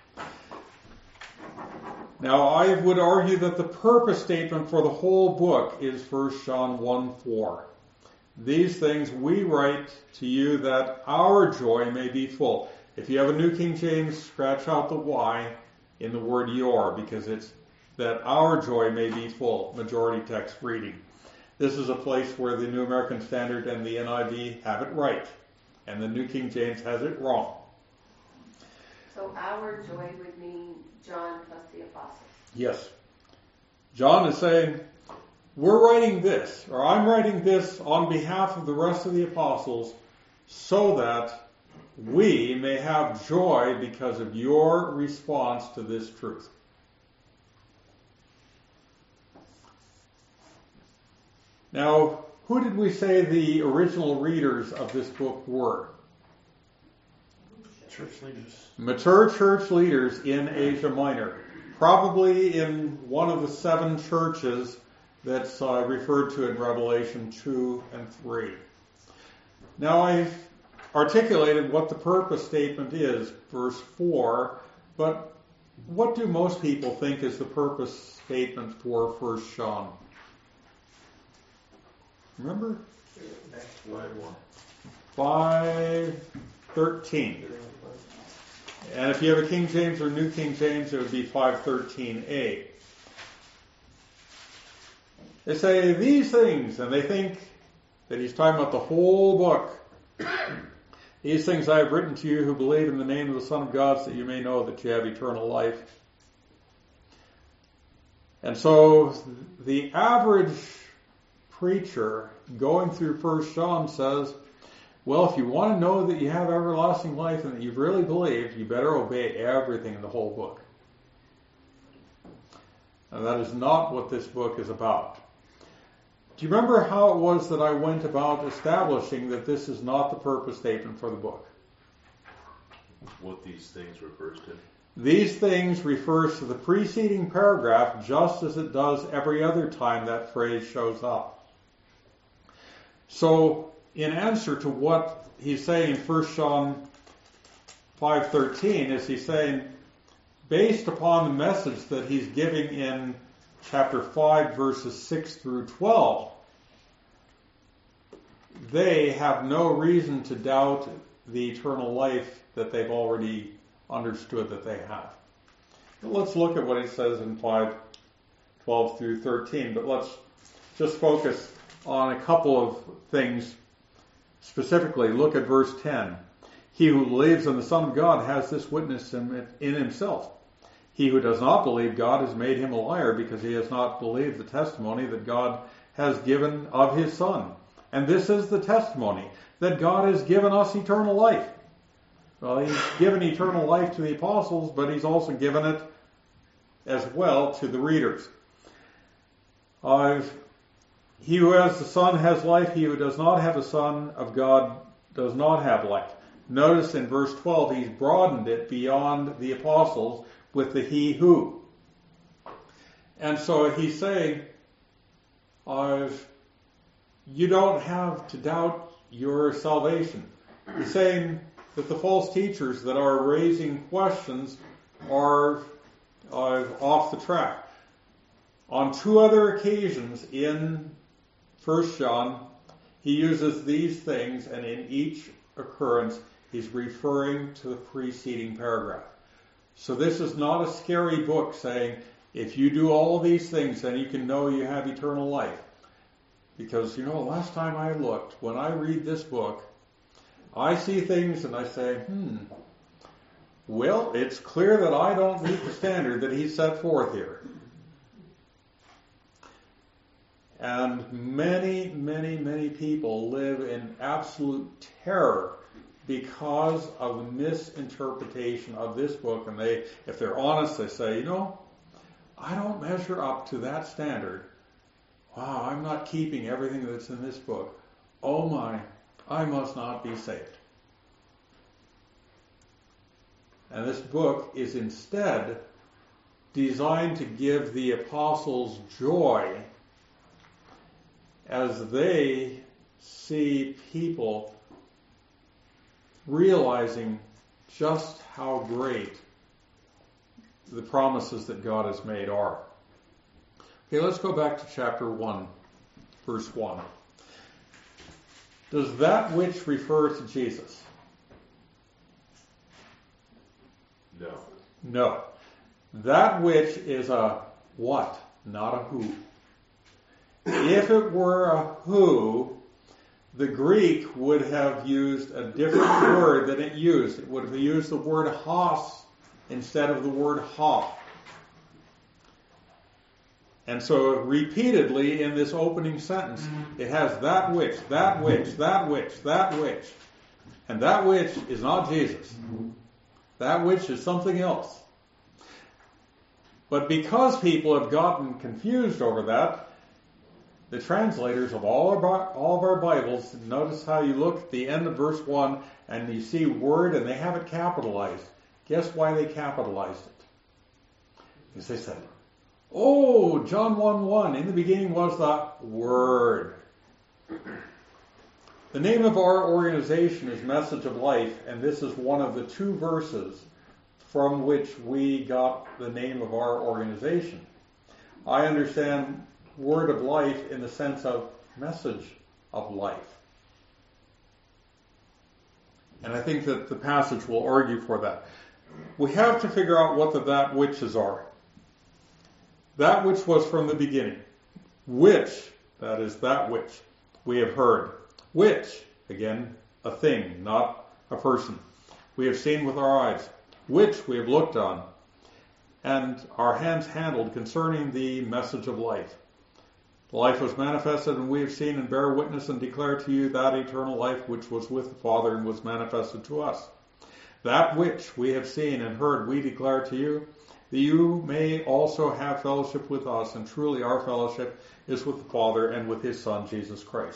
Now, I would argue that the purpose statement for the whole book is First John one four. These things we write to you that our joy may be full. If you have a New King James, scratch out the Y in the word your, because it's that our joy may be full, majority text reading. This is a place where the New American Standard and the N I V have it right, and the New King James has it wrong. So our joy would mean John plus the apostles. Yes. John is saying, we're writing this, or I'm writing this on behalf of the rest of the apostles, so that we may have joy because of your response to this truth. Now, who did we say the original readers of this book were? Church leaders. Mature church leaders in Asia Minor, probably in one of the seven churches that's uh, referred to in Revelation two and three. Now, I've articulated what the purpose statement is, verse four, but what do most people think is the purpose statement for First John? Remember? five thirteen. And if you have a King James or New King James, it would be five thirteen A. They say these things, and they think that he's talking about the whole book. These things I have written to you who believe in the name of the Son of God, so that you may know that you have eternal life. And so the average preacher going through First John says, well, if you want to know that you have everlasting life and that you've really believed, you better obey everything in the whole book. And that is not what this book is about. Do you remember how it was that I went about establishing that this is not the purpose statement for the book? What these things refers to? These things refers to the preceding paragraph just as it does every other time that phrase shows up. So, in answer to what he's saying in First John five thirteen, is he's saying, based upon the message that he's giving in chapter five, verses six through twelve, they have no reason to doubt the eternal life that they've already understood that they have. But let's look at what he says in five twelve through thirteen, but let's just focus on a couple of things. Specifically, look at verse ten. He who believes in the Son of God has this witness in himself. He who does not believe God has made him a liar, because he has not believed the testimony that God has given of his Son. And this is the testimony, that God has given us eternal life. Well, he's given eternal life to the apostles, but he's also given it as well to the readers. Uh, he who has the Son has life. He who does not have the Son of God does not have life. Notice in verse twelve, he's broadened it beyond the apostles with the he who. And so he's saying, uh, you don't have to doubt your salvation. He's saying that the false teachers that are raising questions are uh, off the track. On two other occasions in First John, he uses these things, and in each occurrence, he's referring to the preceding paragraph. So this is not a scary book saying, if you do all these things, then you can know you have eternal life. Because, you know, last time I looked, when I read this book, I see things and I say, hmm, well, it's clear that I don't meet the standard that he set forth here. And many, many, many people live in absolute terror because of the misinterpretation of this book. And they, if they're honest, they say, you know, I don't measure up to that standard. Wow, I'm not keeping everything that's in this book. Oh my, I must not be saved. And this book is instead designed to give the apostles joy as they see people realizing just how great the promises that God has made are. Okay, let's go back to chapter one, verse one. Does that which refer to Jesus? No. No. That which is a what, not a who. If it were a who, the Greek would have used a different word than it used. It would have used the word hos instead of the word ha. And so repeatedly in this opening sentence, it has that which, that which, that which, that which. And that which is not Jesus. That which is something else. But because people have gotten confused over that, the translators of all of our, all of our Bibles, notice how you look at the end of verse one and you see word and they have it capitalized. Guess why they capitalized it? Because they said, oh, John one one, in the beginning was the Word. The name of our organization is Message of Life, and this is one of the two verses from which we got the name of our organization. I understand Word of Life in the sense of message of life. And I think that the passage will argue for that. We have to figure out what the that whiches are. That which was from the beginning. Which, that is that which we have heard. Which, again, a thing, not a person. We have seen with our eyes. Which we have looked on. And our hands handled concerning the message of life. The life was manifested, and we have seen and bear witness and declare to you that eternal life which was with the Father and was manifested to us. That which we have seen and heard we declare to you, that you may also have fellowship with us, and truly our fellowship is with the Father and with His Son, Jesus Christ.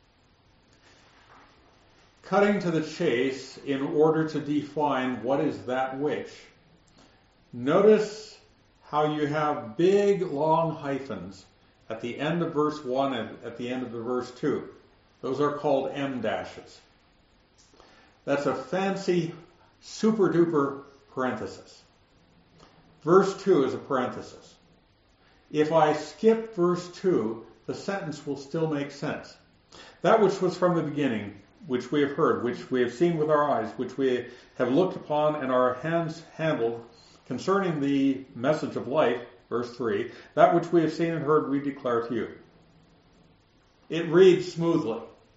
Cutting to the chase in order to define what is that which, notice how you have big, long hyphens at the end of verse one and at the end of the verse two. Those are called em dashes. That's a fancy, super-duper parenthesis. Verse two is a parenthesis. If I skip verse two, the sentence will still make sense. That which was from the beginning, which we have heard, which we have seen with our eyes, which we have looked upon and our hands handled, concerning the message of life, verse three, that which we have seen and heard we declare to you. It reads smoothly.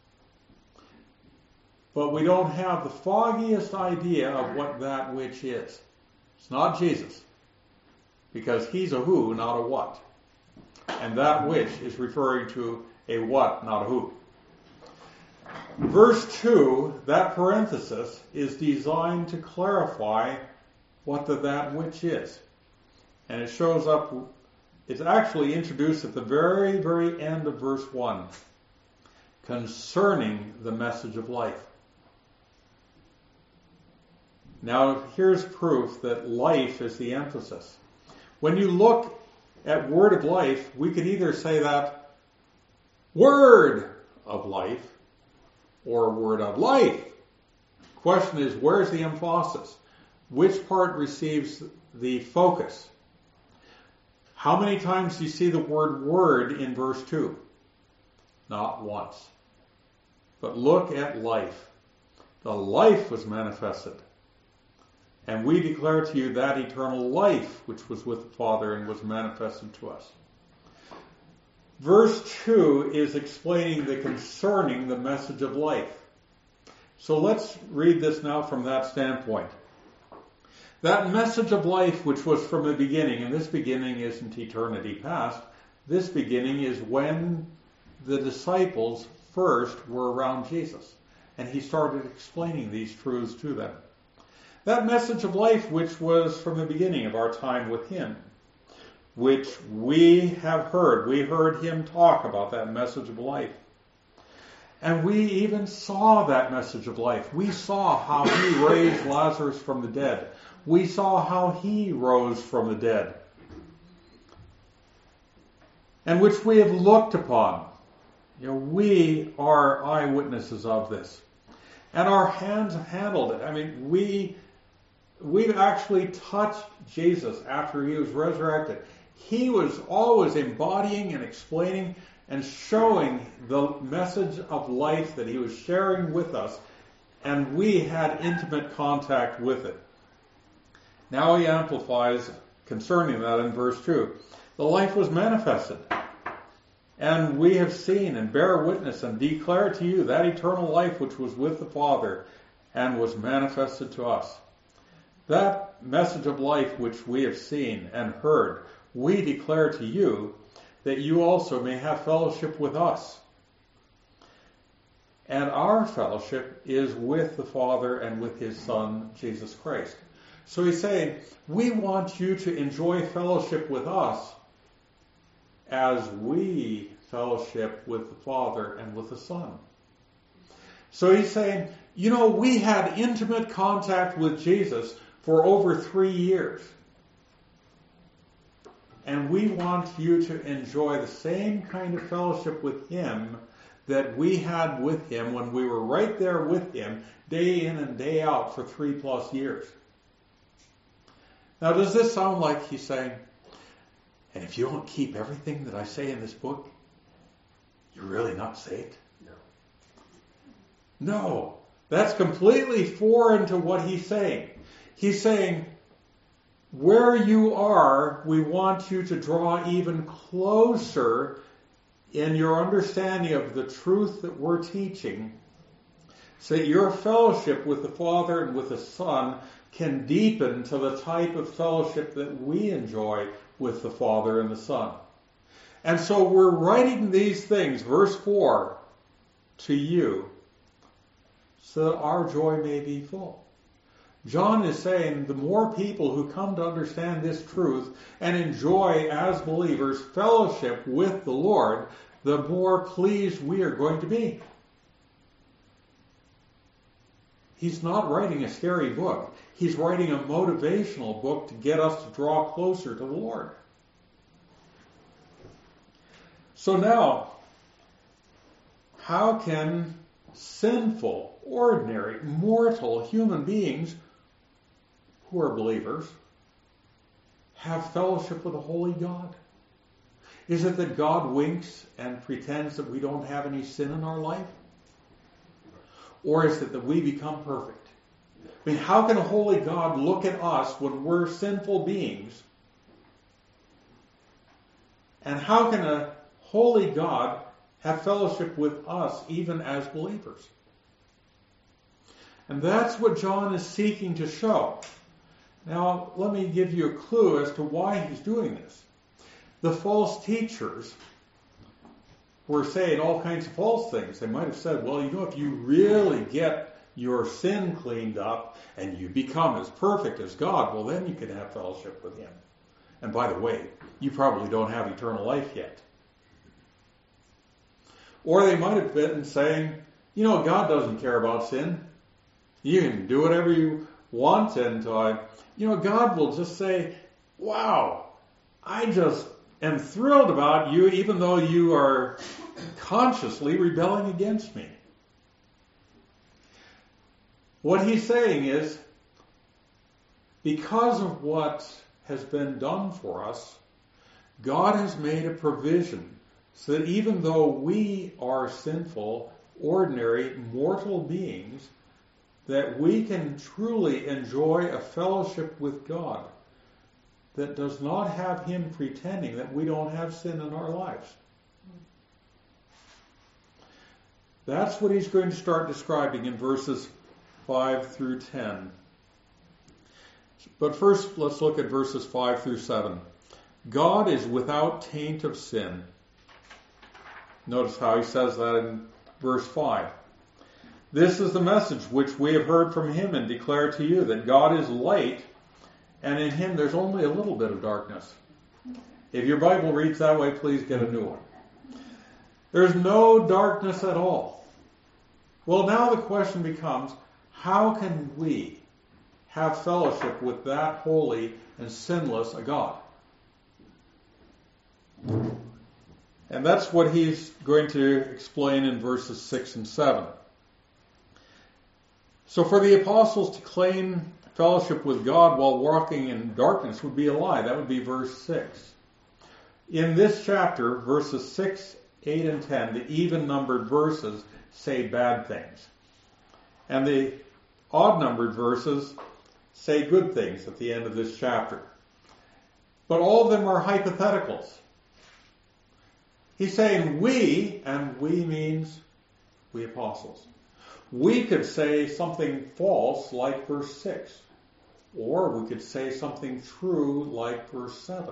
But we don't have the foggiest idea of what that which is. It's not Jesus. Because He's a who, not a what. And that which is referring to a what, not a who. Verse two, that parenthesis, is designed to clarify what the that which is. And it shows up, it's actually introduced at the very, very end of verse one, concerning the message of life. Now, here's proof that life is the emphasis. When you look at word of life, we can either say that word of life or word of life. Question is, where's the emphasis? Which part receives the focus? How many times do you see the word word in verse two? Not once. But look at life. The life was manifested. And we declare to you that eternal life which was with the Father and was manifested to us. Verse two is explaining the concerning the message of life. So let's read this now from that standpoint. That message of life which was from the beginning, and this beginning isn't eternity past, this beginning is when the disciples first were around Jesus. And He started explaining these truths to them. That message of life which was from the beginning of our time with Him, which we have heard. We heard Him talk about that message of life. And we even saw that message of life. We saw how He raised Lazarus from the dead. We saw how He rose from the dead. And which we have looked upon. You know, we are eyewitnesses of this. And our hands have handled it. I mean, we, we've actually touched Jesus after he was resurrected. He was always embodying and explaining and showing the message of life that he was sharing with us, and we had intimate contact with it. Now he amplifies concerning that in verse two. The life was manifested, and we have seen and bear witness and declare to you that eternal life which was with the Father and was manifested to us. That message of life which we have seen and heard, we declare to you, that you also may have fellowship with us. And our fellowship is with the Father and with his Son, Jesus Christ. So he's saying, we want you to enjoy fellowship with us as we fellowship with the Father and with the Son. So he's saying, you know, we had intimate contact with Jesus for over three years. And we want you to enjoy the same kind of fellowship with him that we had with him when we were right there with him day in and day out for three plus years. Now, does this sound like he's saying, and if you don't keep everything that I say in this book, you're really not saved? No. No. That's completely foreign to what he's saying. He's saying, where you are, we want you to draw even closer in your understanding of the truth that we're teaching, so that your fellowship with the Father and with the Son can deepen to the type of fellowship that we enjoy with the Father and the Son. And so we're writing these things, verse four, to you, so that our joy may be full. John is saying the more people who come to understand this truth and enjoy as believers fellowship with the Lord, the more pleased we are going to be. He's not writing a scary book. He's writing a motivational book to get us to draw closer to the Lord. So now, how can sinful, ordinary, mortal human beings who are believers have fellowship with a holy God? Is it that God winks and pretends that we don't have any sin in our life? Or is it that we become perfect? I mean, how can a holy God look at us when we're sinful beings? And how can a holy God have fellowship with us even as believers? And that's what John is seeking to show. Now, let me give you a clue as to why he's doing this. The false teachers were saying all kinds of false things. They might have said, well, you know, if you really get your sin cleaned up and you become as perfect as God, well, then you can have fellowship with him. And by the way, you probably don't have eternal life yet. Or they might have been saying, you know, God doesn't care about sin. You can do whatever you want, and uh, you know, God will just say, wow, I just am thrilled about you even though you are consciously rebelling against me. What he's saying is, because of what has been done for us, God has made a provision so that even though we are sinful, ordinary, mortal beings, that we can truly enjoy a fellowship with God that does not have him pretending that we don't have sin in our lives. That's what he's going to start describing in verses five through ten. But first, let's look at verses five through seven. God is without taint of sin. Notice how he says that in verse five. This is the message which we have heard from him and declare to you, that God is light, and in him there's only a little bit of darkness. If your Bible reads that way, please get a new one. There's no darkness at all. Well, now the question becomes, how can we have fellowship with that holy and sinless a God? And that's what he's going to explain in verses six and seven. So for the apostles to claim fellowship with God while walking in darkness would be a lie. That would be verse six. In this chapter, verses six, eight, and ten, the even-numbered verses say bad things. And the odd-numbered verses say good things at the end of this chapter. But all of them are hypotheticals. He's saying we, and we means we apostles. We could say something false like verse six. Or we could say something true like verse seven.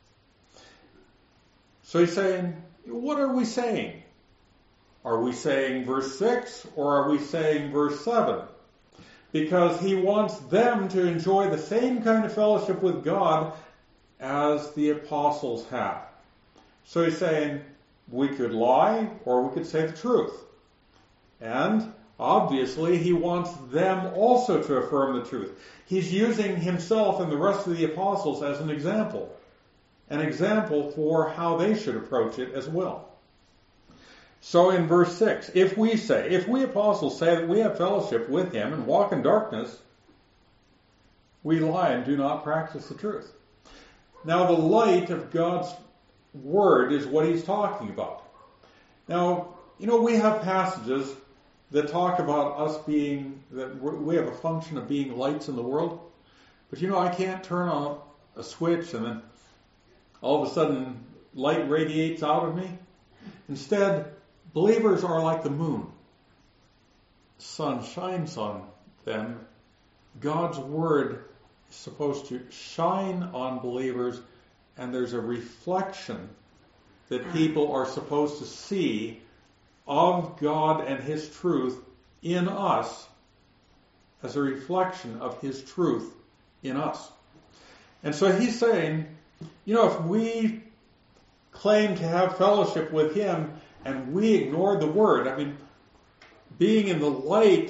So he's saying, what are we saying? Are we saying verse six or are we saying verse seven? Because he wants them to enjoy the same kind of fellowship with God as the apostles have. So he's saying we could lie or we could say the truth. And obviously he wants them also to affirm the truth. He's using himself and the rest of the apostles as an example. An example for how they should approach it as well. So in verse six, if we say, if we apostles say that we have fellowship with him and walk in darkness, we lie and do not practice the truth. Now the light of God's word is what he's talking about. Now, you know, we have passages that talk about us being, that we have a function of being lights in the world. But you know, I can't turn on a switch and then all of a sudden light radiates out of me. Instead, believers are like the moon. The sun shines on them. God's word is supposed to shine on believers, and there's a reflection that people are supposed to see of God and his truth in us as a reflection of his truth in us. And so he's saying, you know, if we claim to have fellowship with him and we ignore the word, I mean, being in the light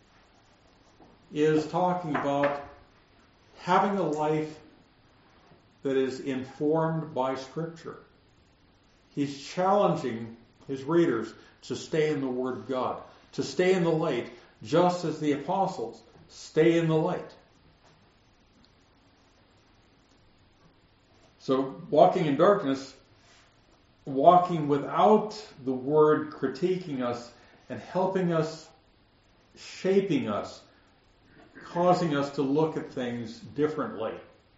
is talking about having a life that is informed by Scripture. He's challenging his readers to stay in the Word of God, to stay in the light, just as the apostles stay in the light. So walking in darkness, walking without the Word critiquing us and helping us, shaping us, causing us to look at things differently.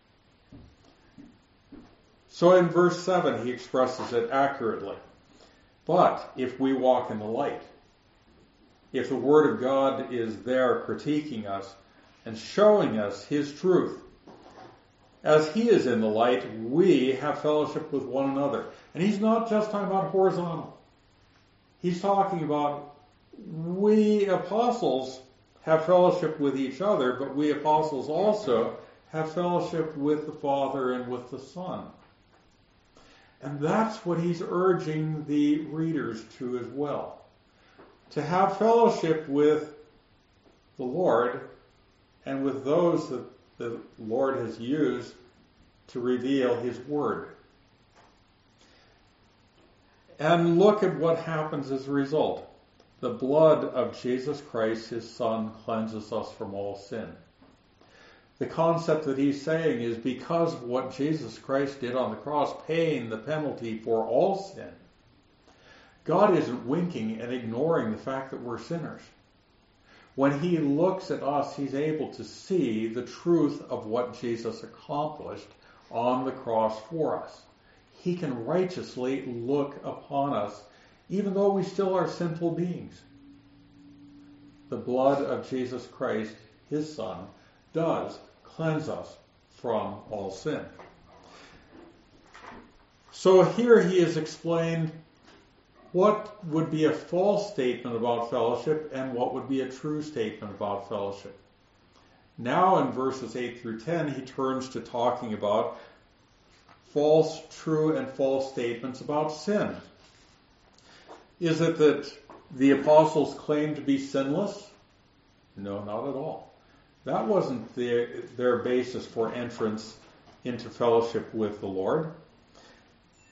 So in verse seven, he expresses it accurately. But if we walk in the light, if the Word of God is there critiquing us and showing us his truth, as he is in the light, we have fellowship with one another. And he's not just talking about horizontal. He's talking about we apostles have fellowship with each other, but we apostles also have fellowship with the Father and with the Son. And that's what he's urging the readers to as well. To have fellowship with the Lord and with those that the Lord has used to reveal his word. And look at what happens as a result. The blood of Jesus Christ, his Son, cleanses us from all sin. The concept that he's saying is because of what Jesus Christ did on the cross, paying the penalty for all sin, God isn't winking and ignoring the fact that we're sinners. When he looks at us, he's able to see the truth of what Jesus accomplished on the cross for us. He can righteously look upon us, even though we still are sinful beings. The blood of Jesus Christ, his Son, does cleanse us from all sin. So here he has explained what would be a false statement about fellowship and what would be a true statement about fellowship. Now in verses eight through ten, he turns to talking about false, true, and false statements about sin. Is it that the apostles claimed to be sinless? No, not at all. That wasn't their, their basis for entrance into fellowship with the Lord.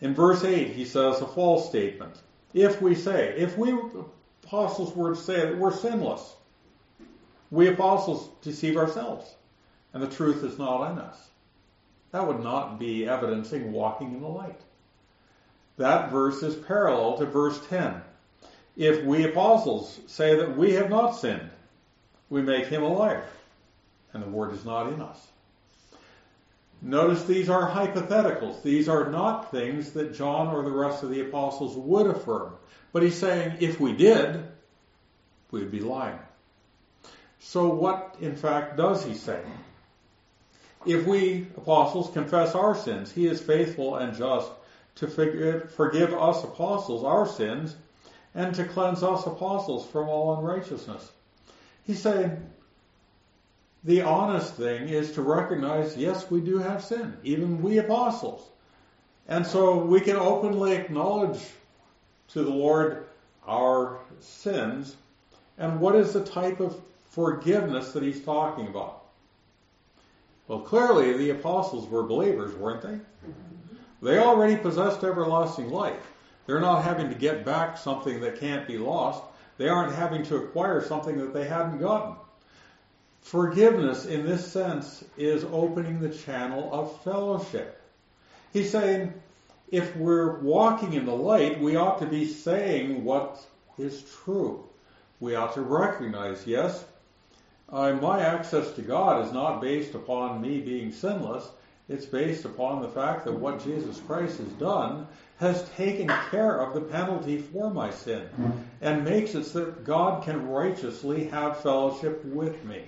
In verse eight, he says a false statement. If we say, if we apostles were to say that we're sinless, we apostles deceive ourselves, and the truth is not in us. That would not be evidencing walking in the light. That verse is parallel to verse ten. If we apostles say that we have not sinned, we make him a liar, and the word is not in us. Notice these are hypotheticals. These are not things that John or the rest of the apostles would affirm. But he's saying if we did, we would be lying. So what, in fact, does he say? If we apostles confess our sins, he is faithful and just to forgive, forgive us apostles our sins and to cleanse us apostles from all unrighteousness. He's saying the honest thing is to recognize, yes, we do have sin, even we apostles. And so we can openly acknowledge to the Lord our sins. And what is the type of forgiveness that he's talking about? Well, clearly the apostles were believers, weren't they? They already possessed everlasting life. They're not having to get back something that can't be lost. They aren't having to acquire something that they hadn't gotten. Forgiveness, in this sense, is opening the channel of fellowship. He's saying, if we're walking in the light, we ought to be saying what is true. We ought to recognize, yes, uh, my access to God is not based upon me being sinless. It's based upon the fact that what Jesus Christ has done has taken care of the penalty for my sin and makes it so that God can righteously have fellowship with me.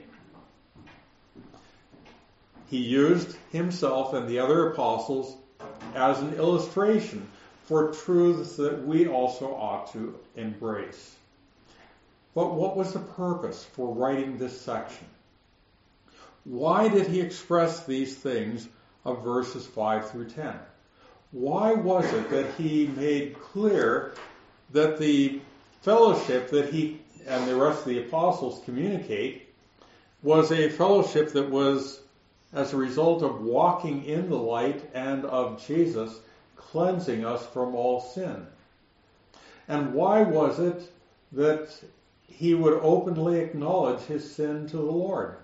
He used himself and the other apostles as an illustration for truths that we also ought to embrace. But what was the purpose for writing this section? Why did he express these things of verses five through ten? Why was it that he made clear that the fellowship that he and the rest of the apostles communicate was a fellowship that was as a result of walking in the light and of Jesus cleansing us from all sin? And why was it that he would openly acknowledge his sin to the Lord?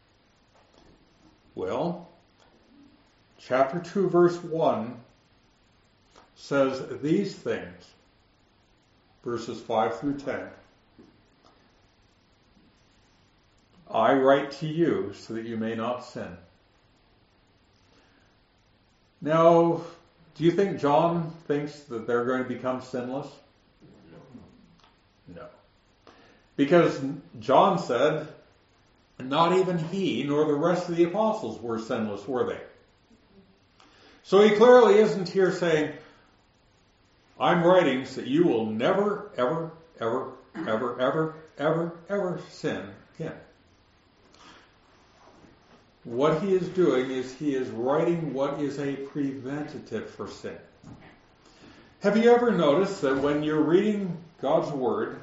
Well, chapter two, verse one says these things, verses five through ten. I write to you so that you may not sin. Now, do you think John thinks that they're going to become sinless? No. Because John said, not even he nor the rest of the apostles were sinless, were they? So he clearly isn't here saying, I'm writing so that you will never, ever, ever, ever, ever, ever, ever sin again. What he is doing is he is writing what is a preventative for sin. Have you ever noticed that when you're reading God's Word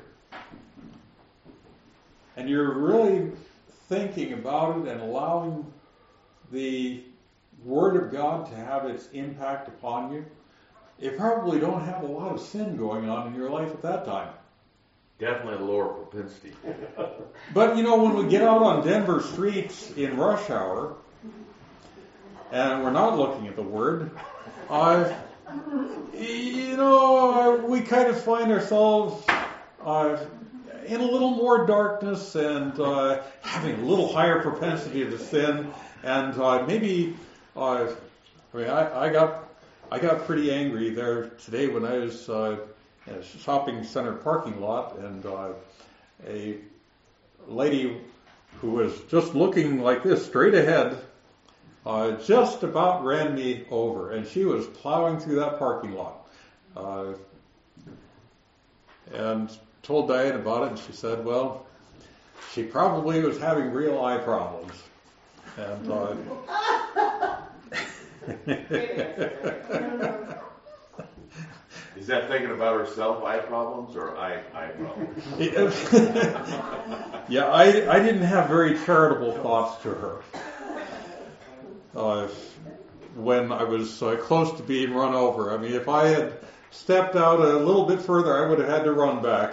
and you're really thinking about it and allowing the Word of God to have its impact upon you, you probably don't have a lot of sin going on in your life at that time. Definitely a lower propensity. But, you know, when we get out on Denver streets in rush hour, and we're not looking at the Word, uh, you know, we kind of find ourselves uh, in a little more darkness and uh, having a little higher propensity to sin, and uh, maybe, uh, I mean, I, I got I got pretty angry there today when I was uh, in a shopping center parking lot, and uh, a lady who was just looking like this straight ahead uh, just about ran me over, and she was plowing through that parking lot. Uh, and told Diane about it, and she said, well, she probably was having real eye problems. And uh, Is that thinking about herself, eye problems, or eye eye problems? Yeah, I, I didn't have very charitable thoughts to her. Uh, when I was uh, close to being run over. I mean, if I had stepped out a little bit further, I would have had to run back.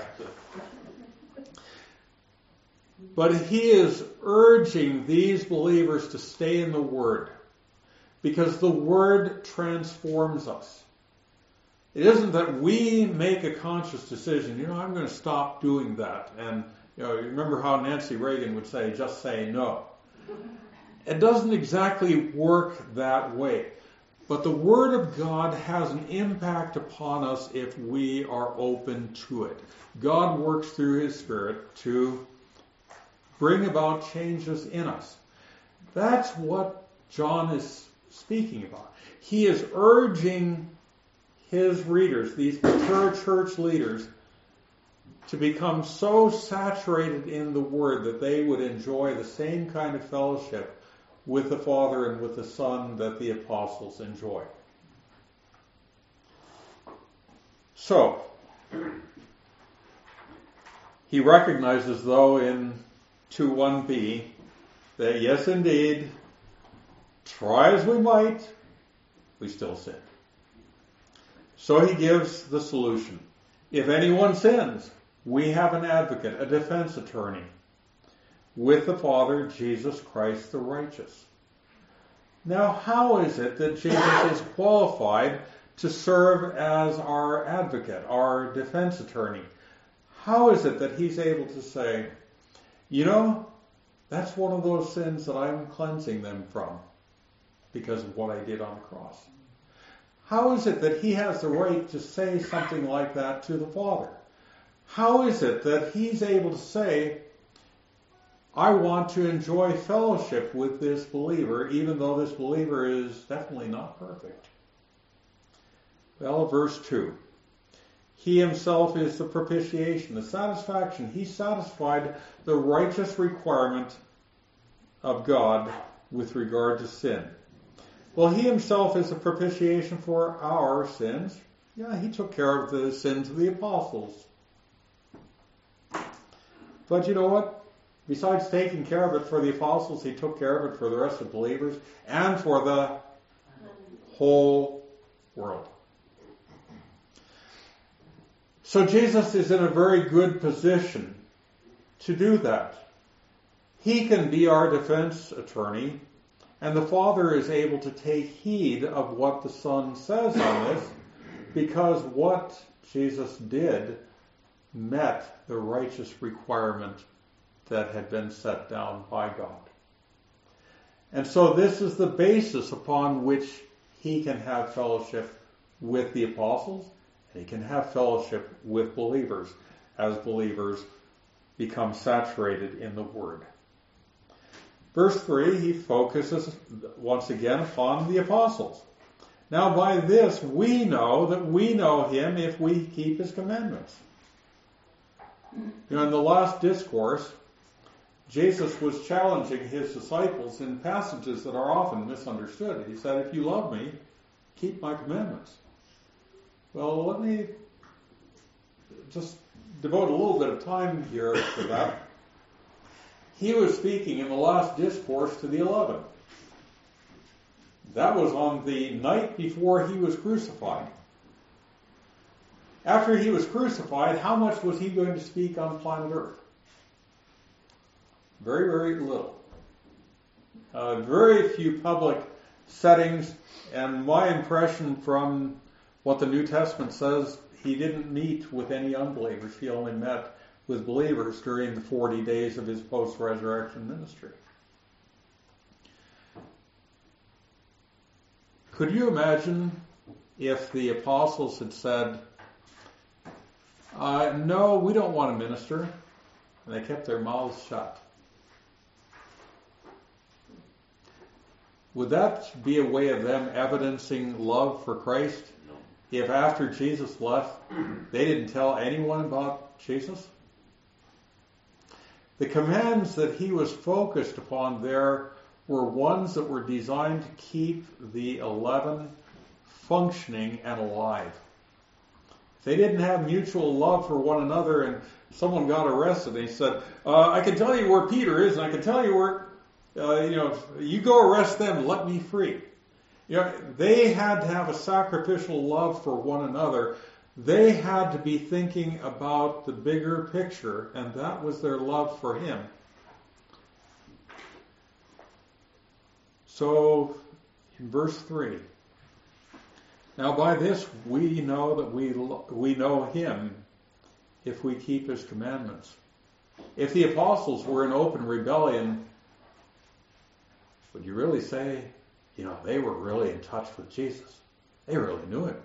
But he is urging these believers to stay in the Word, because the Word transforms us. It isn't that we make a conscious decision, you know, I'm going to stop doing that. And, you know, you remember how Nancy Reagan would say, just say no. It doesn't exactly work that way. But the Word of God has an impact upon us if we are open to it. God works through His Spirit to bring about changes in us. That's what John is speaking about. He is urging his readers, these mature church leaders, to become so saturated in the Word that they would enjoy the same kind of fellowship with the Father and with the Son that the apostles enjoy. So, he recognizes, though, in two one b, that yes, indeed, try as we might, we still sin. So he gives the solution. If anyone sins, we have an advocate, a defense attorney, with the Father, Jesus Christ the righteous. Now, how is it that Jesus is qualified to serve as our advocate, our defense attorney? How is it that he's able to say, you know, that's one of those sins that I'm cleansing them from because of what I did on the cross? How is it that he has the right to say something like that to the Father? How is it that he's able to say, I want to enjoy fellowship with this believer, even though this believer is definitely not perfect? Well, verse two. He himself is the propitiation, the satisfaction. He satisfied the righteous requirement of God with regard to sin. Well, he himself is a propitiation for our sins. Yeah, he took care of the sins of the apostles. But you know what? Besides taking care of it for the apostles, he took care of it for the rest of the believers and for the whole world. So Jesus is in a very good position to do that. He can be our defense attorney, and the Father is able to take heed of what the Son says on this, because what Jesus did met the righteous requirement that had been set down by God. And so this is the basis upon which he can have fellowship with the apostles, and he can have fellowship with believers as believers become saturated in the Word. Verse three, he focuses once again upon the apostles. Now by this we know that we know him if we keep his commandments. You know, in the last discourse, Jesus was challenging his disciples in passages that are often misunderstood. He said, if you love me, keep my commandments. Well, let me just devote a little bit of time here to that. He was speaking in the last discourse to the eleven. That was on the night before he was crucified. After he was crucified, how much was he going to speak on planet Earth? Very, very little. Uh, very few public settings, and my impression from what the New Testament says, he didn't meet with any unbelievers. He only met with believers during the forty days of his post-resurrection ministry. Could you imagine if the apostles had said, uh, no, we don't want to minister, and they kept their mouths shut? Would that be a way of them evidencing love for Christ? No. If after Jesus left, they didn't tell anyone about Jesus? The commands that he was focused upon there were ones that were designed to keep the eleven functioning and alive. If they didn't have mutual love for one another and someone got arrested and he said, uh, I can tell you where Peter is and I can tell you where, uh, you know, you go arrest them and let me free. You know, they had to have a sacrificial love for one another. They had to be thinking about the bigger picture, and that was their love for him. So, in verse three, now by this we know that we we know him if we keep his commandments. If the apostles were in open rebellion, would you really say, you know, they were really in touch with Jesus? They really knew him.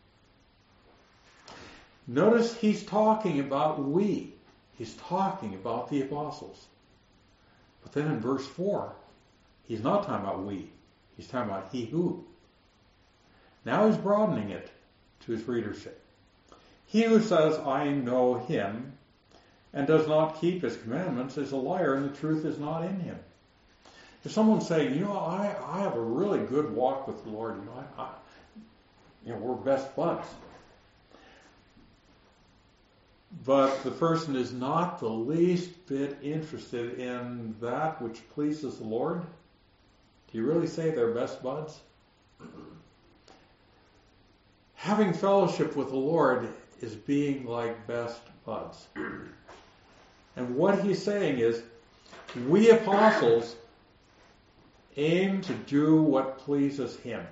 Notice he's talking about we. He's talking about the apostles. But then in verse four, he's not talking about we. He's talking about he who. Now he's broadening it to his readership. He who says, I know him, and does not keep his commandments is a liar, and the truth is not in him. If someone's saying, you know, I, I have a really good walk with the Lord, you know, I, I, you know, we're best buds. But the person is not the least bit interested in that which pleases the Lord. Do you really say they're best buds? Having fellowship with the Lord is being like best buds. And what he's saying is, we apostles aim to do what pleases him.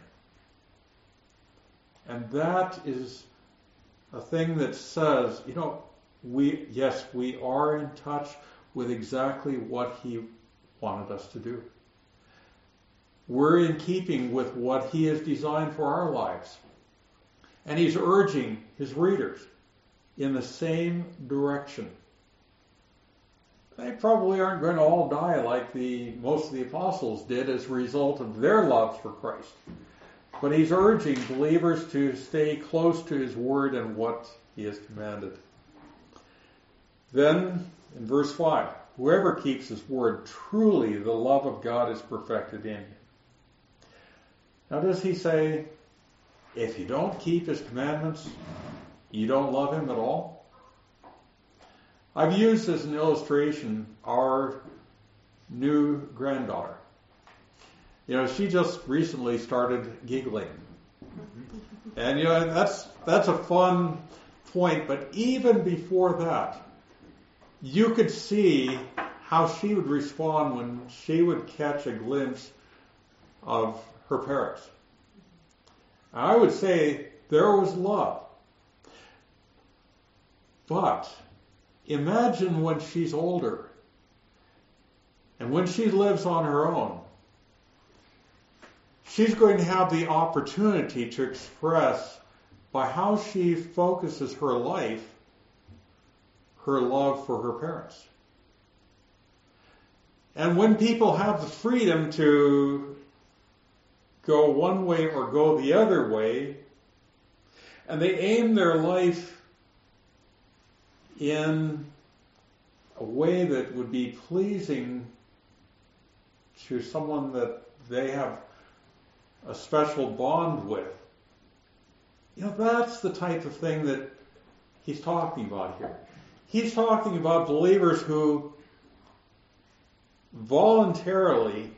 And that is a thing that says, you know, we, yes, we are in touch with exactly what he wanted us to do. We're in keeping with what he has designed for our lives. And he's urging his readers in the same direction. They probably aren't going to all die like the most of the apostles did as a result of their love for Christ. But he's urging believers to stay close to his word and what he has commanded. Then, in verse five, whoever keeps his word, truly the love of God is perfected in him. Now does he say, if you don't keep his commandments, you don't love him at all? I've used as an illustration our new granddaughter. You know, she just recently started giggling. And, you know, that's that's a fun point. But even before that, you could see how she would respond when she would catch a glimpse of her parents. I would say there was love. But imagine when she's older and when she lives on her own, she's going to have the opportunity to express by how she focuses her life, her love for her parents. And when people have the freedom to go one way or go the other way, and they aim their life in a way that would be pleasing to someone that they have a special bond with, you know, that's the type of thing that he's talking about here. He's talking about believers who voluntarily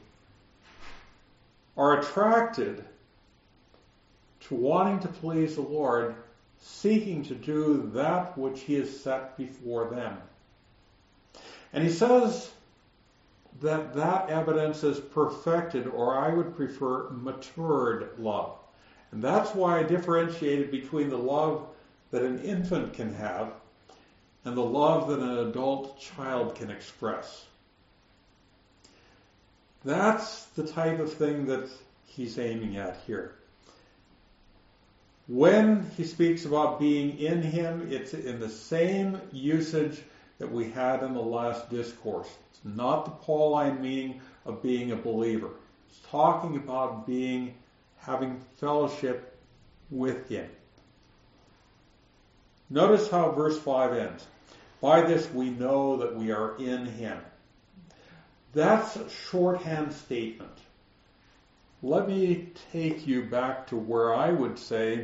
are attracted to wanting to please the Lord, seeking to do that which he has set before them. And he says that that evidence is perfected, or I would prefer matured love. And that's why I differentiated between the love that an infant can have and the love that an adult child can express. That's the type of thing that he's aiming at here. When he speaks about being in him, it's in the same usage that we had in the last discourse. It's not the Pauline meaning of being a believer. It's talking about being, having fellowship with him. Notice how verse five ends. By this we know that we are in him. That's a shorthand statement. Let me take you back to where I would say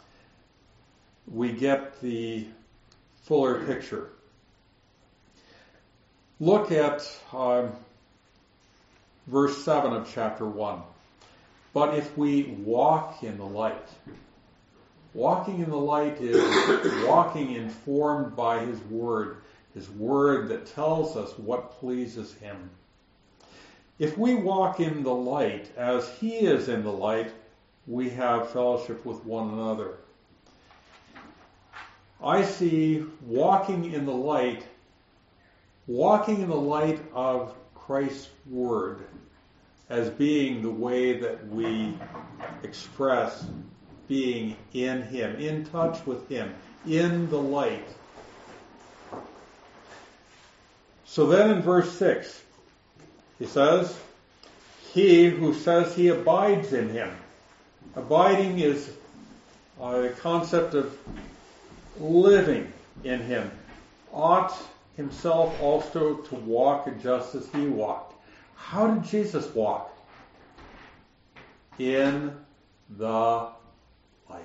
we get the fuller picture. Look at um, verse seven of chapter one. But if we walk in the light, walking in the light is walking informed by His Word, His Word that tells us what pleases Him. If we walk in the light as He is in the light, we have fellowship with one another. I see walking in the light, walking in the light of Christ's Word as being the way that we express being in Him, in touch with Him, in the light. So then in verse six, he says, he who says he abides in Him. Abiding is a concept of living in Him. Ought himself also to walk just as He walked. How did Jesus walk? In the light.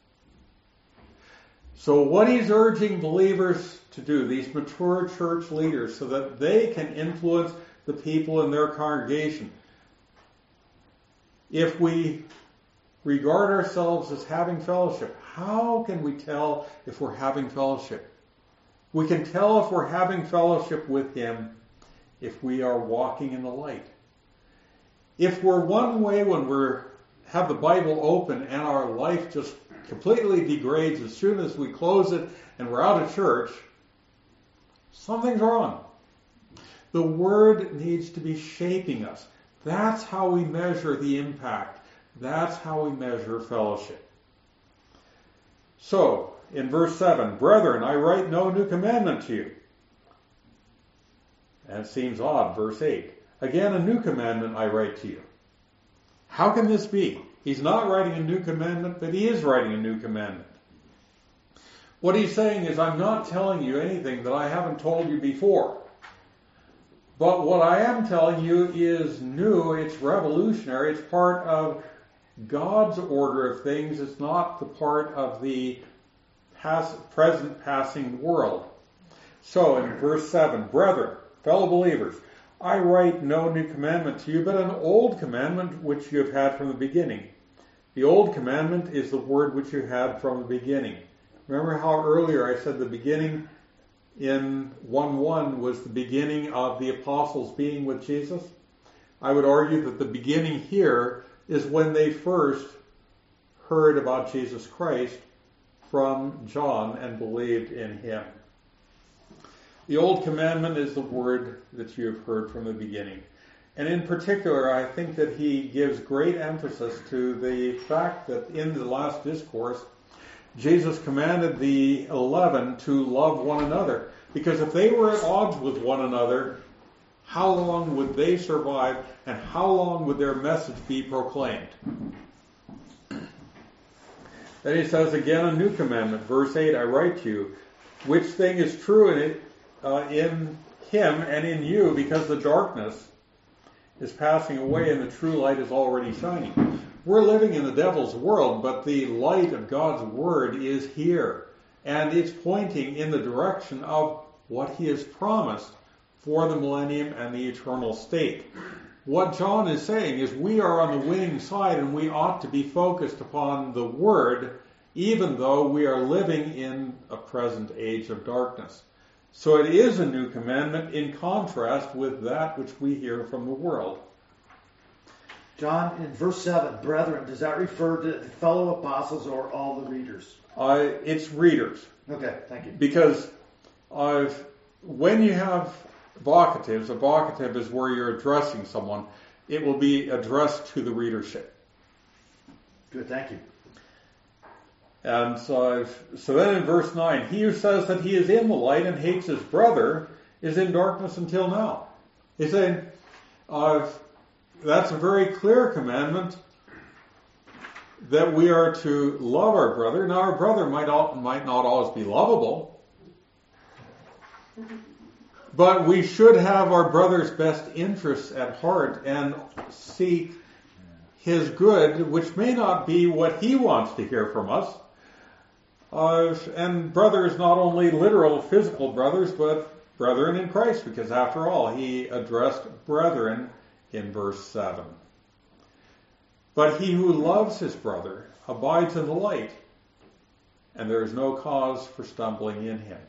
So what He's urging believers to do, these mature church leaders, so that they can influence the people in their congregation. If we regard ourselves as having fellowship, how can we tell if we're having fellowship? We can tell if we're having fellowship with Him if we are walking in the light. If we're one way when we have the Bible open and our life just completely degrades as soon as we close it and we're out of church, something's wrong. The Word needs to be shaping us. That's how we measure the impact. That's how we measure fellowship. So, in verse seven, brethren, I write no new commandment to you. And it seems odd, verse eight. Again, a new commandment I write to you. How can this be? He's not writing a new commandment, but he is writing a new commandment. What he's saying is, I'm not telling you anything that I haven't told you before. But what I am telling you is new, it's revolutionary, it's part of God's order of things. It's not the part of the past, present passing world. So in verse seven, brethren, fellow believers, I write no new commandment to you, but an old commandment which you have had from the beginning. The old commandment is the word which you had from the beginning. Remember how earlier I said the beginning in one one was the beginning of the apostles being with Jesus? I would argue that the beginning here is when they first heard about Jesus Christ from John and believed in Him. The old commandment is the word that you have heard from the beginning. And in particular, I think that he gives great emphasis to the fact that in the last discourse, Jesus commanded the eleven to love one another. Because if they were at odds with one another, how long would they survive and how long would their message be proclaimed? Then he says again a new commandment, verse eight, I write to you, which thing is true in it, uh, in Him and in you, because the darkness is passing away and the true light is already shining. We're living in the devil's world, but the light of God's Word is here. And it's pointing in the direction of what He has promised for the millennium and the eternal state. What John is saying is we are on the winning side and we ought to be focused upon the Word, even though we are living in a present age of darkness. So it is a new commandment in contrast with that which we hear from the world. John, in verse seven, brethren, does that refer to fellow apostles or all the readers? Uh, it's readers. Okay, thank you. Because uh, when you have vocatives, a vocative is where you're addressing someone, it will be addressed to the readership. Good, thank you. And so, so then in verse nine, he who says that he is in the light and hates his brother is in darkness until now. He's saying, uh, that's a very clear commandment that we are to love our brother. Now our brother might, all, might not always be lovable, but we should have our brother's best interests at heart and seek his good, which may not be what he wants to hear from us. Uh, and brothers, not only literal physical brothers, but brethren in Christ, because after all, he addressed brethren in verse seven. But he who loves his brother abides in the light, and there is no cause for stumbling in him.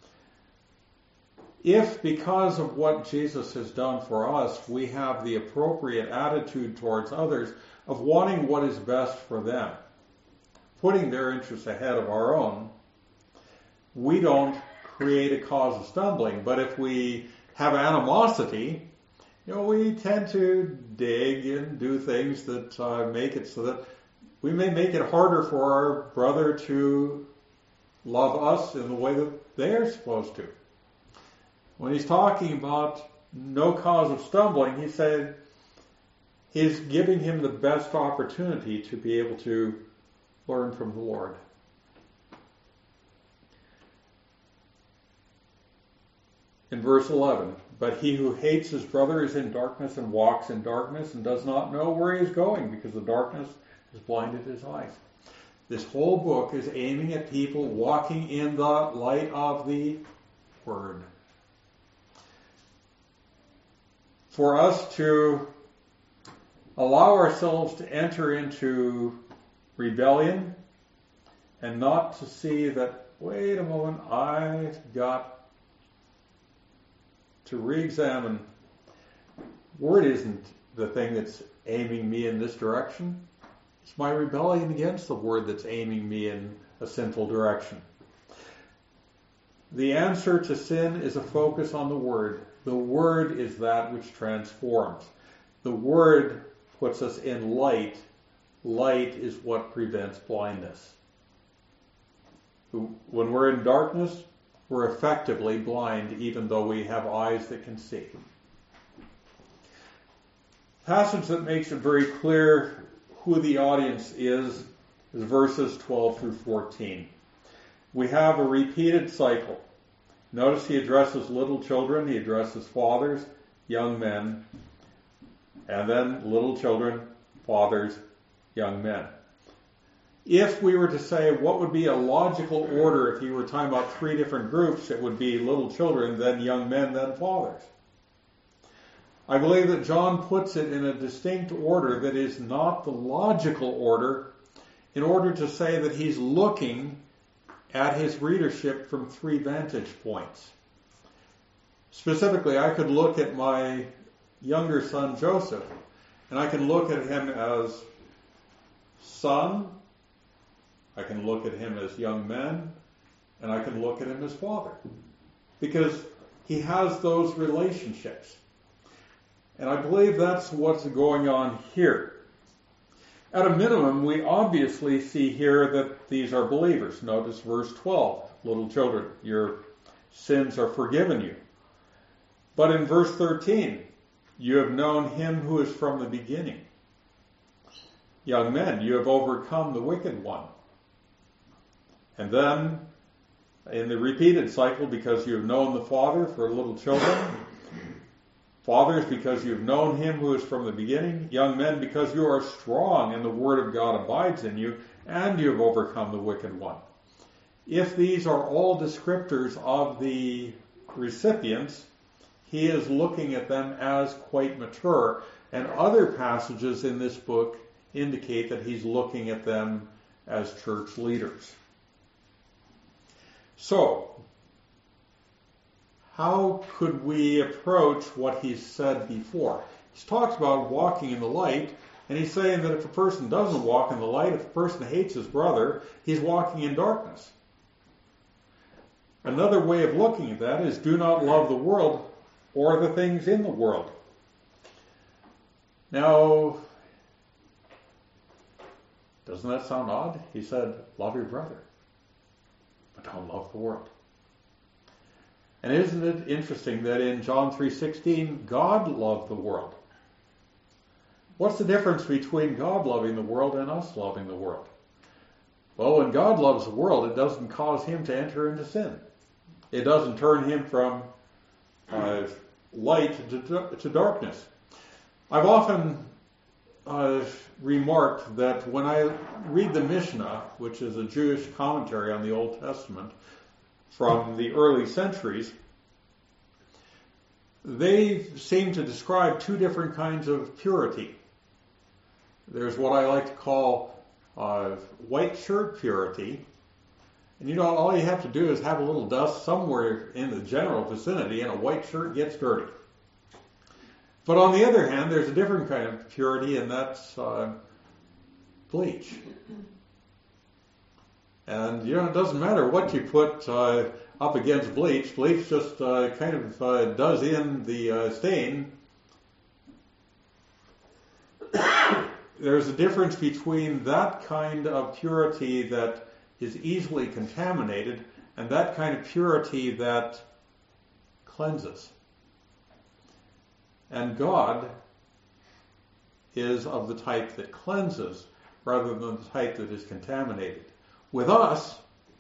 If, because of what Jesus has done for us, we have the appropriate attitude towards others of wanting what is best for them, putting their interests ahead of our own, we don't create a cause of stumbling. But if we have animosity, you know, we tend to dig and do things that uh, make it so that we may make it harder for our brother to love us in the way that they're supposed to. When he's talking about no cause of stumbling, he said he's giving him the best opportunity to be able to learn from the Lord. In verse eleven, but he who hates his brother is in darkness and walks in darkness and does not know where he is going because the darkness has blinded his eyes. This whole book is aiming at people walking in the light of the Word. For us to allow ourselves to enter into rebellion and not to see that, wait a moment, I've got to re-examine. Word isn't the thing that's aiming me in this direction. It's my rebellion against the Word that's aiming me in a sinful direction. The answer to sin is a focus on the Word. The Word is that which transforms. The Word puts us in light. Light is what prevents blindness. When we're in darkness, we're effectively blind, even though we have eyes that can see. Passage that makes it very clear who the audience is is verses twelve through fourteen. We have a repeated cycle. Notice he addresses little children, he addresses fathers, young men, and then little children, fathers, young men. If we were to say what would be a logical order if you were talking about three different groups, it would be little children, then young men, then fathers. I believe that John puts it in a distinct order that is not the logical order, in order to say that he's looking at his readership from three vantage points. Specifically, I could look at my younger son Joseph, and I can look at him as son, I can look at him as young man, and I can look at him as father. Because he has those relationships. And I believe that's what's going on here. At a minimum, we obviously see here that these are believers. Notice verse twelve, little children, your sins are forgiven you. But in verse thirteen, you have known him who is from the beginning. Young men, you have overcome the wicked one. And then, in the repeated cycle, because you have known the Father for little children, fathers, because you have known him who is from the beginning, young men, because you are strong and the word of God abides in you, and you have overcome the wicked one. If these are all descriptors of the recipients, he is looking at them as quite mature, and other passages in this book indicate that he's looking at them as church leaders. So, how could we approach what he's said before? He's talked about walking in the light, and he's saying that if a person doesn't walk in the light, if a person hates his brother, he's walking in darkness. Another way of looking at that is do not love the world or the things in the world. Now, doesn't that sound odd? He said, love your brother, but don't love the world. And isn't it interesting that in John three sixteen, God loved the world? What's the difference between God loving the world and us loving the world? Well, when God loves the world, it doesn't cause him to enter into sin. It doesn't turn him from uh, light to, to darkness. I've often uh, remarked that when I read the Mishnah, which is a Jewish commentary on the Old Testament from the early centuries, they seem to describe two different kinds of purity. there's what I like to call uh, white shirt purity. And you know, all you have to do is have a little dust somewhere in the general vicinity and a white shirt gets dirty. But on the other hand, there's a different kind of purity, and that's uh, bleach. And, you know, it doesn't matter what you put uh, up against bleach. Bleach just uh, kind of uh, does in the uh, stain. There's a difference between that kind of purity that is easily contaminated and that kind of purity that cleanses. And God is of the type that cleanses rather than the type that is contaminated. With us,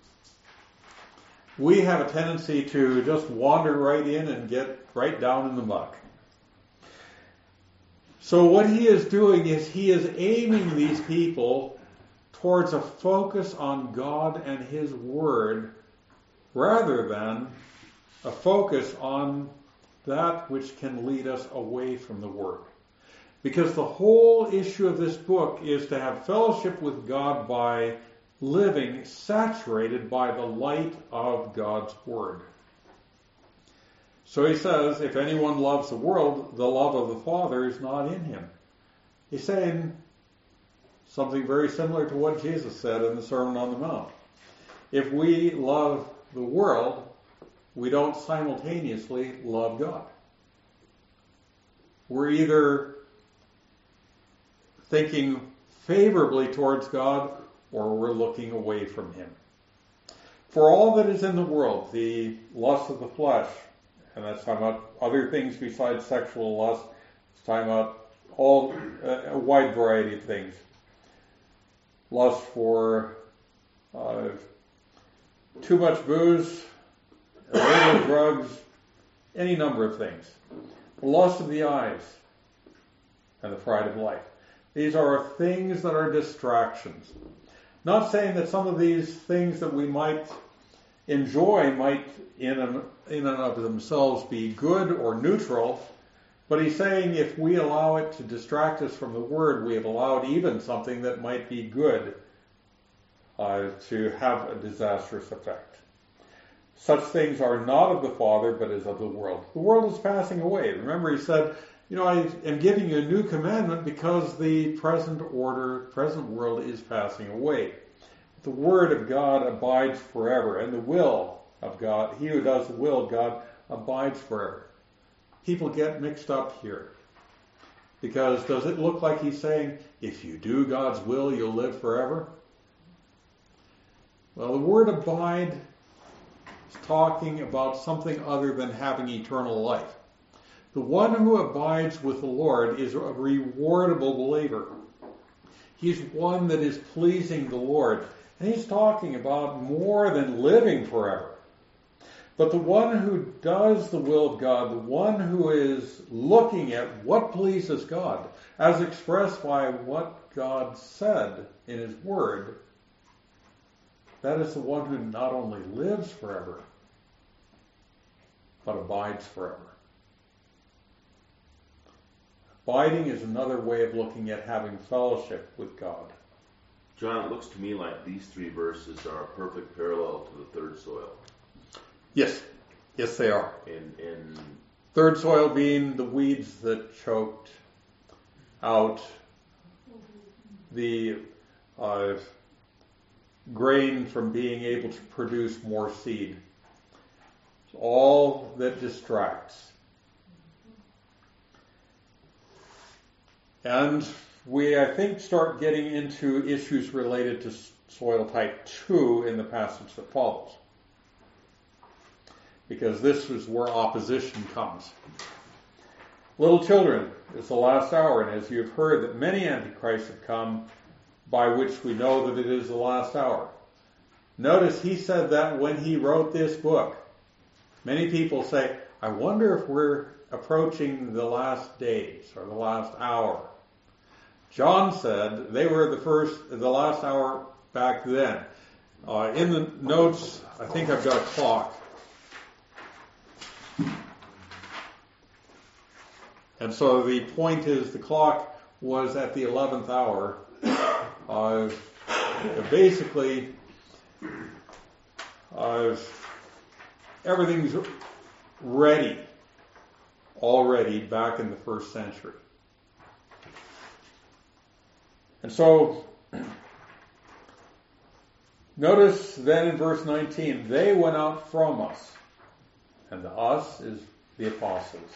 we have a tendency to just wander right in and get right down in the muck. So what he is doing is he is aiming these people towards a focus on God and his word rather than a focus on that which can lead us away from the word. Because the whole issue of this book is to have fellowship with God by living saturated by the light of God's word. So he says, if anyone loves the world, the love of the Father is not in him. He's saying something very similar to what Jesus said in the Sermon on the Mount. If we love the world, we don't simultaneously love God. We're either thinking favorably towards God or we're looking away from him. For all that is in the world, the lust of the flesh, and that's talking about other things besides sexual lust, it's talking about all uh, a wide variety of things. Lust for uh, too much booze, illegal drugs, any number of things. The lust of the eyes and the pride of life. These are things that are distractions. Not saying that some of these things that we might enjoy might in and, in and of themselves be good or neutral, but he's saying if we allow it to distract us from the word, we have allowed even something that might be good uh, to have a disastrous effect. Such things are not of the Father, but is of the world. The world is passing away. Remember, he said, you know, I am giving you a new commandment because the present order, present world is passing away. The word of God abides forever, and the will of God, he who does the will of God abides forever. People get mixed up here. Because does it look like he's saying, if you do God's will, you'll live forever? Well, the word abide is talking about something other than having eternal life. The one who abides with the Lord is a rewardable believer. He's one that is pleasing the Lord. And he's talking about more than living forever. But the one who does the will of God, the one who is looking at what pleases God, as expressed by what God said in his word, that is the one who not only lives forever, but abides forever. Abiding is another way of looking at having fellowship with God. John, it looks to me like these three verses are a perfect parallel to the third soil. Yes. Yes, they are. And, and Third soil being the weeds that choked out the uh, grain from being able to produce more seed. It's all that distracts. And we, I think, start getting into issues related to soil type two in the passage that follows. Because this is where opposition comes. Little children, it's the last hour, and as you have heard that many antichrists have come, by which we know that it is the last hour. Notice he said that when he wrote this book. Many people say, I wonder if we're approaching the last days or the last hour. John said they were the first, the last hour back then. Uh, in the notes, I think I've got a clock. And so the point is the clock was at the eleventh hour. Uh, basically, uh, everything's ready already back in the first century. And so, notice then in verse nineteen, they went out from us. And the us is the apostles.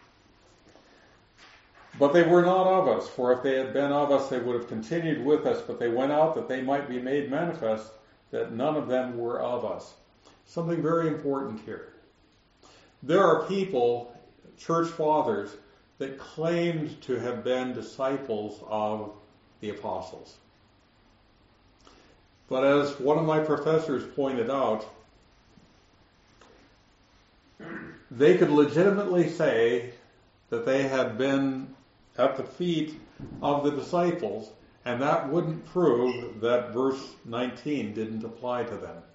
But they were not of us, for if they had been of us, they would have continued with us, but they went out that they might be made manifest that none of them were of us. Something very important here. There are people, church fathers, that claimed to have been disciples of the apostles. But as one of my professors pointed out, they could legitimately say that they had been at the feet of the disciples, and that wouldn't prove that verse nineteen didn't apply to them.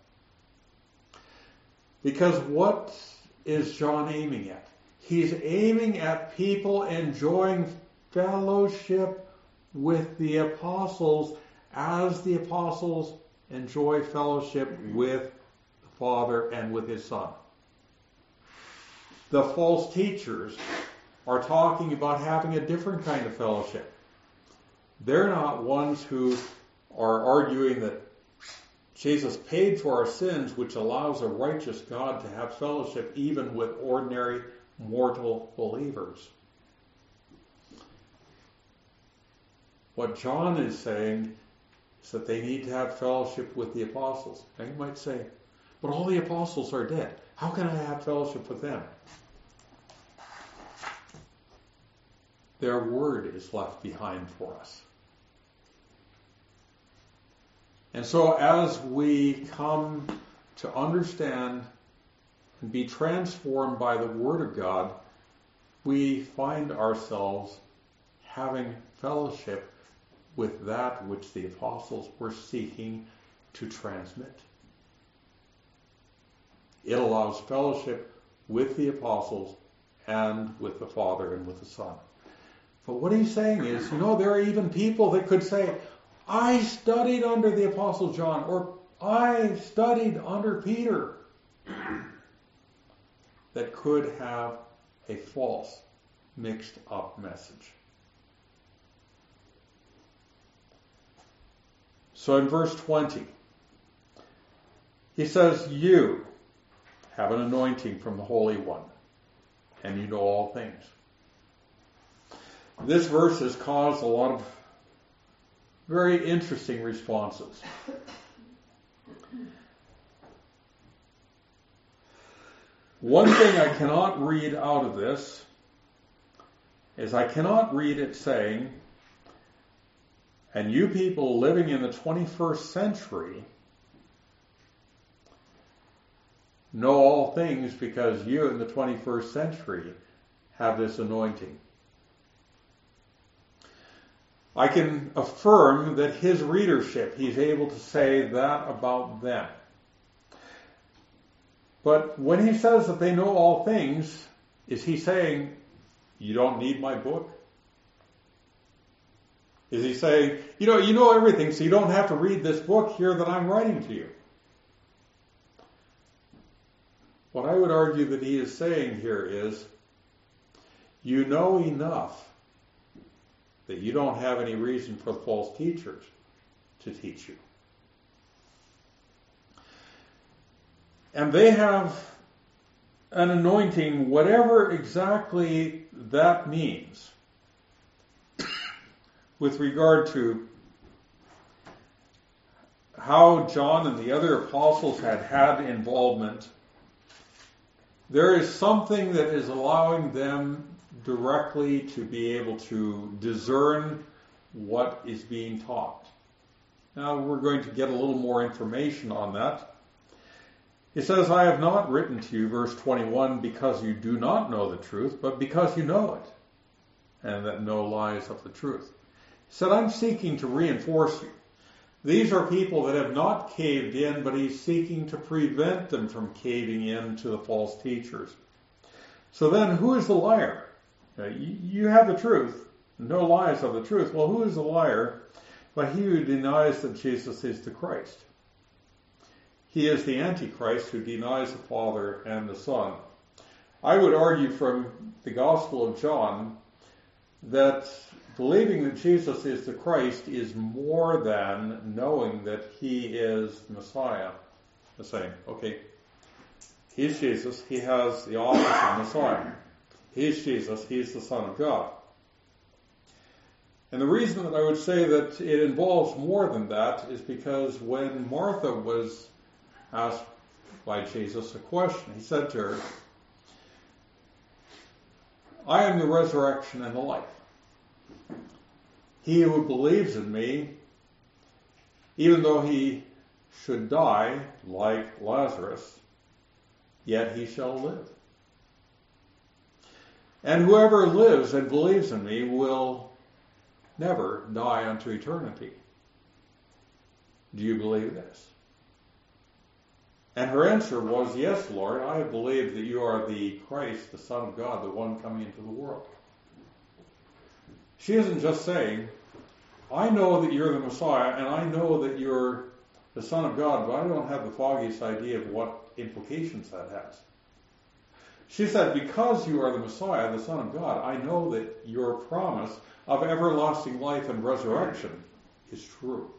Because what is John aiming at? He's aiming at people enjoying fellowship with the apostles as the apostles enjoy fellowship with the Father and with His Son. The false teachers are talking about having a different kind of fellowship. They're not ones who are arguing that Jesus paid for our sins, which allows a righteous God to have fellowship even with ordinary mortal believers. What John is saying is that they need to have fellowship with the apostles. Now you might say, but all the apostles are dead. How can I have fellowship with them? Their word is left behind for us. And so as we come to understand and be transformed by the Word of God, we find ourselves having fellowship with that which the apostles were seeking to transmit. It allows fellowship with the apostles and with the Father and with the Son. But what he's saying is, you know, there are even people that could say, I studied under the Apostle John, or I studied under Peter, that could have a false, mixed up message. So in verse twenty, he says, you have an anointing from the Holy One, and you know all things. This verse has caused a lot of very interesting responses. One thing I cannot read out of this is I cannot read it saying, and you people living in the twenty-first century know all things because you in the twenty-first century have this anointing. I can affirm that his readership, he's able to say that about them. But when he says that they know all things, is he saying, you don't need my book? Is he saying, you know, you know everything, so you don't have to read this book here that I'm writing to you? What I would argue that he is saying here is, you know enough that you don't have any reason for the false teachers to teach you. And they have an anointing, whatever exactly that means, with regard to how John and the other apostles had had involvement. There is something that is allowing them directly to be able to discern what is being taught. Now we're going to get a little more information on that. It says, I have not written to you, verse twenty-one, because you do not know the truth, but because you know it, and that no lies of the truth. He said, I'm seeking to reinforce you. These are people that have not caved in, but he's seeking to prevent them from caving in to the false teachers. So then, who is the liar? Uh, you, you have the truth, no lies of the truth. Well, who is a liar? But he who denies that Jesus is the Christ. He is the Antichrist who denies the Father and the Son. I would argue from the Gospel of John that believing that Jesus is the Christ is more than knowing that he is Messiah. The same. Okay. He's Jesus. He has the office of Messiah. He's Jesus. He's the Son of God. And the reason that I would say that it involves more than that is because when Martha was asked by Jesus a question, he said to her, I am the resurrection and the life. He who believes in me, even though he should die like Lazarus, yet he shall live. And whoever lives and believes in me will never die unto eternity. Do you believe this? And her answer was, yes, Lord, I believe that you are the Christ, the Son of God, the one coming into the world. She isn't just saying, I know that you're the Messiah, and I know that you're the Son of God, but I don't have the foggiest idea of what implications that has. She said, because you are the Messiah, the Son of God, I know that your promise of everlasting life and resurrection is true.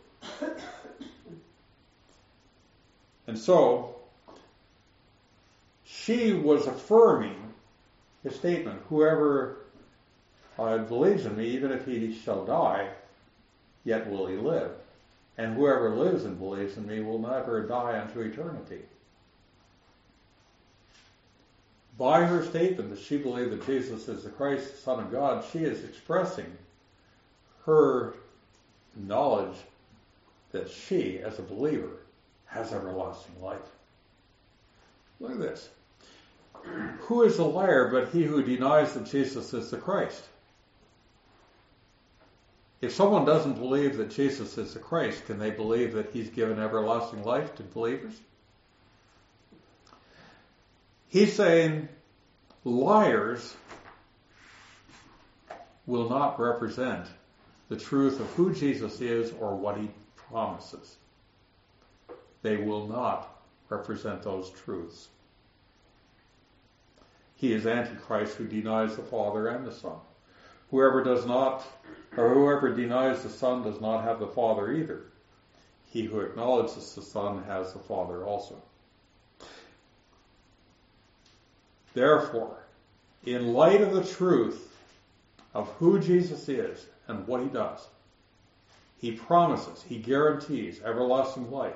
And so, she was affirming his statement, whoever uh, believes in me, even if he shall die, yet will he live. And whoever lives and believes in me will never die unto eternity. By her statement that she believed that Jesus is the Christ, the Son of God, she is expressing her knowledge that she, as a believer, has everlasting life. Look at this. Who is a liar but he who denies that Jesus is the Christ? If someone doesn't believe that Jesus is the Christ, can they believe that he's given everlasting life to believers? He's saying liars will not represent the truth of who Jesus is or what he promises. They will not represent those truths. He is Antichrist who denies the Father and the Son. Whoever does not, or whoever denies the Son does not have the Father either. He who acknowledges the Son has the Father also. Therefore, in light of the truth of who Jesus is and what he does, he promises, he guarantees everlasting life.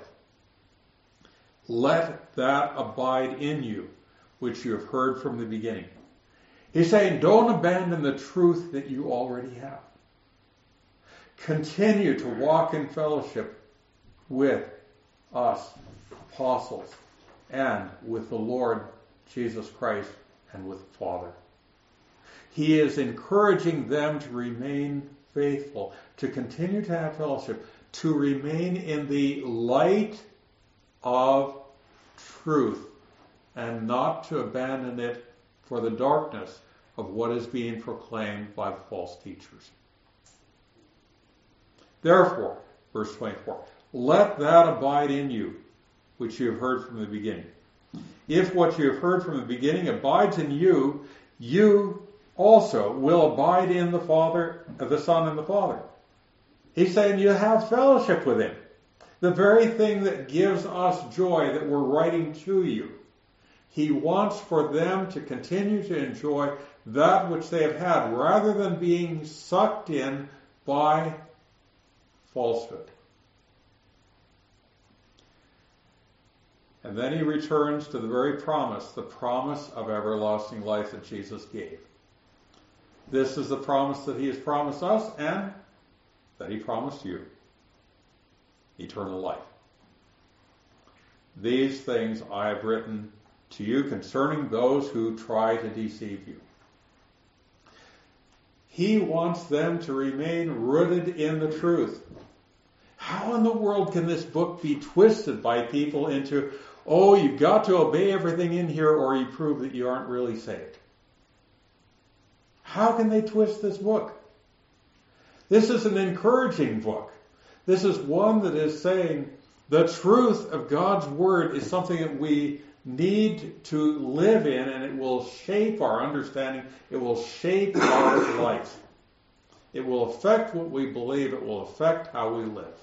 Let that abide in you, which you have heard from the beginning. He's saying, don't abandon the truth that you already have. Continue to walk in fellowship with us, apostles, and with the Lord Jesus Christ and with the Father. He is encouraging them to remain faithful, to continue to have fellowship, to remain in the light of truth, and not to abandon it for the darkness of what is being proclaimed by the false teachers. Therefore, verse twenty-four, let that abide in you, which you have heard from the beginning. If what you have heard from the beginning abides in you, you also will abide in the Father, the Son and the Father. He's saying you have fellowship with him. The very thing that gives us joy that we're writing to you. He wants for them to continue to enjoy that which they have had, rather than being sucked in by falsehood. And then he returns to the very promise, the promise of everlasting life that Jesus gave. This is the promise that he has promised us and that he promised you. Eternal life. These things I have written to you concerning those who try to deceive you. He wants them to remain rooted in the truth. How in the world can this book be twisted by people into, oh, you've got to obey everything in here or you prove that you aren't really saved? How can they twist this book? This is an encouraging book. This is one that is saying the truth of God's Word is something that we need to live in, and it will shape our understanding. It will shape our life. It will affect what we believe. It will affect how we live.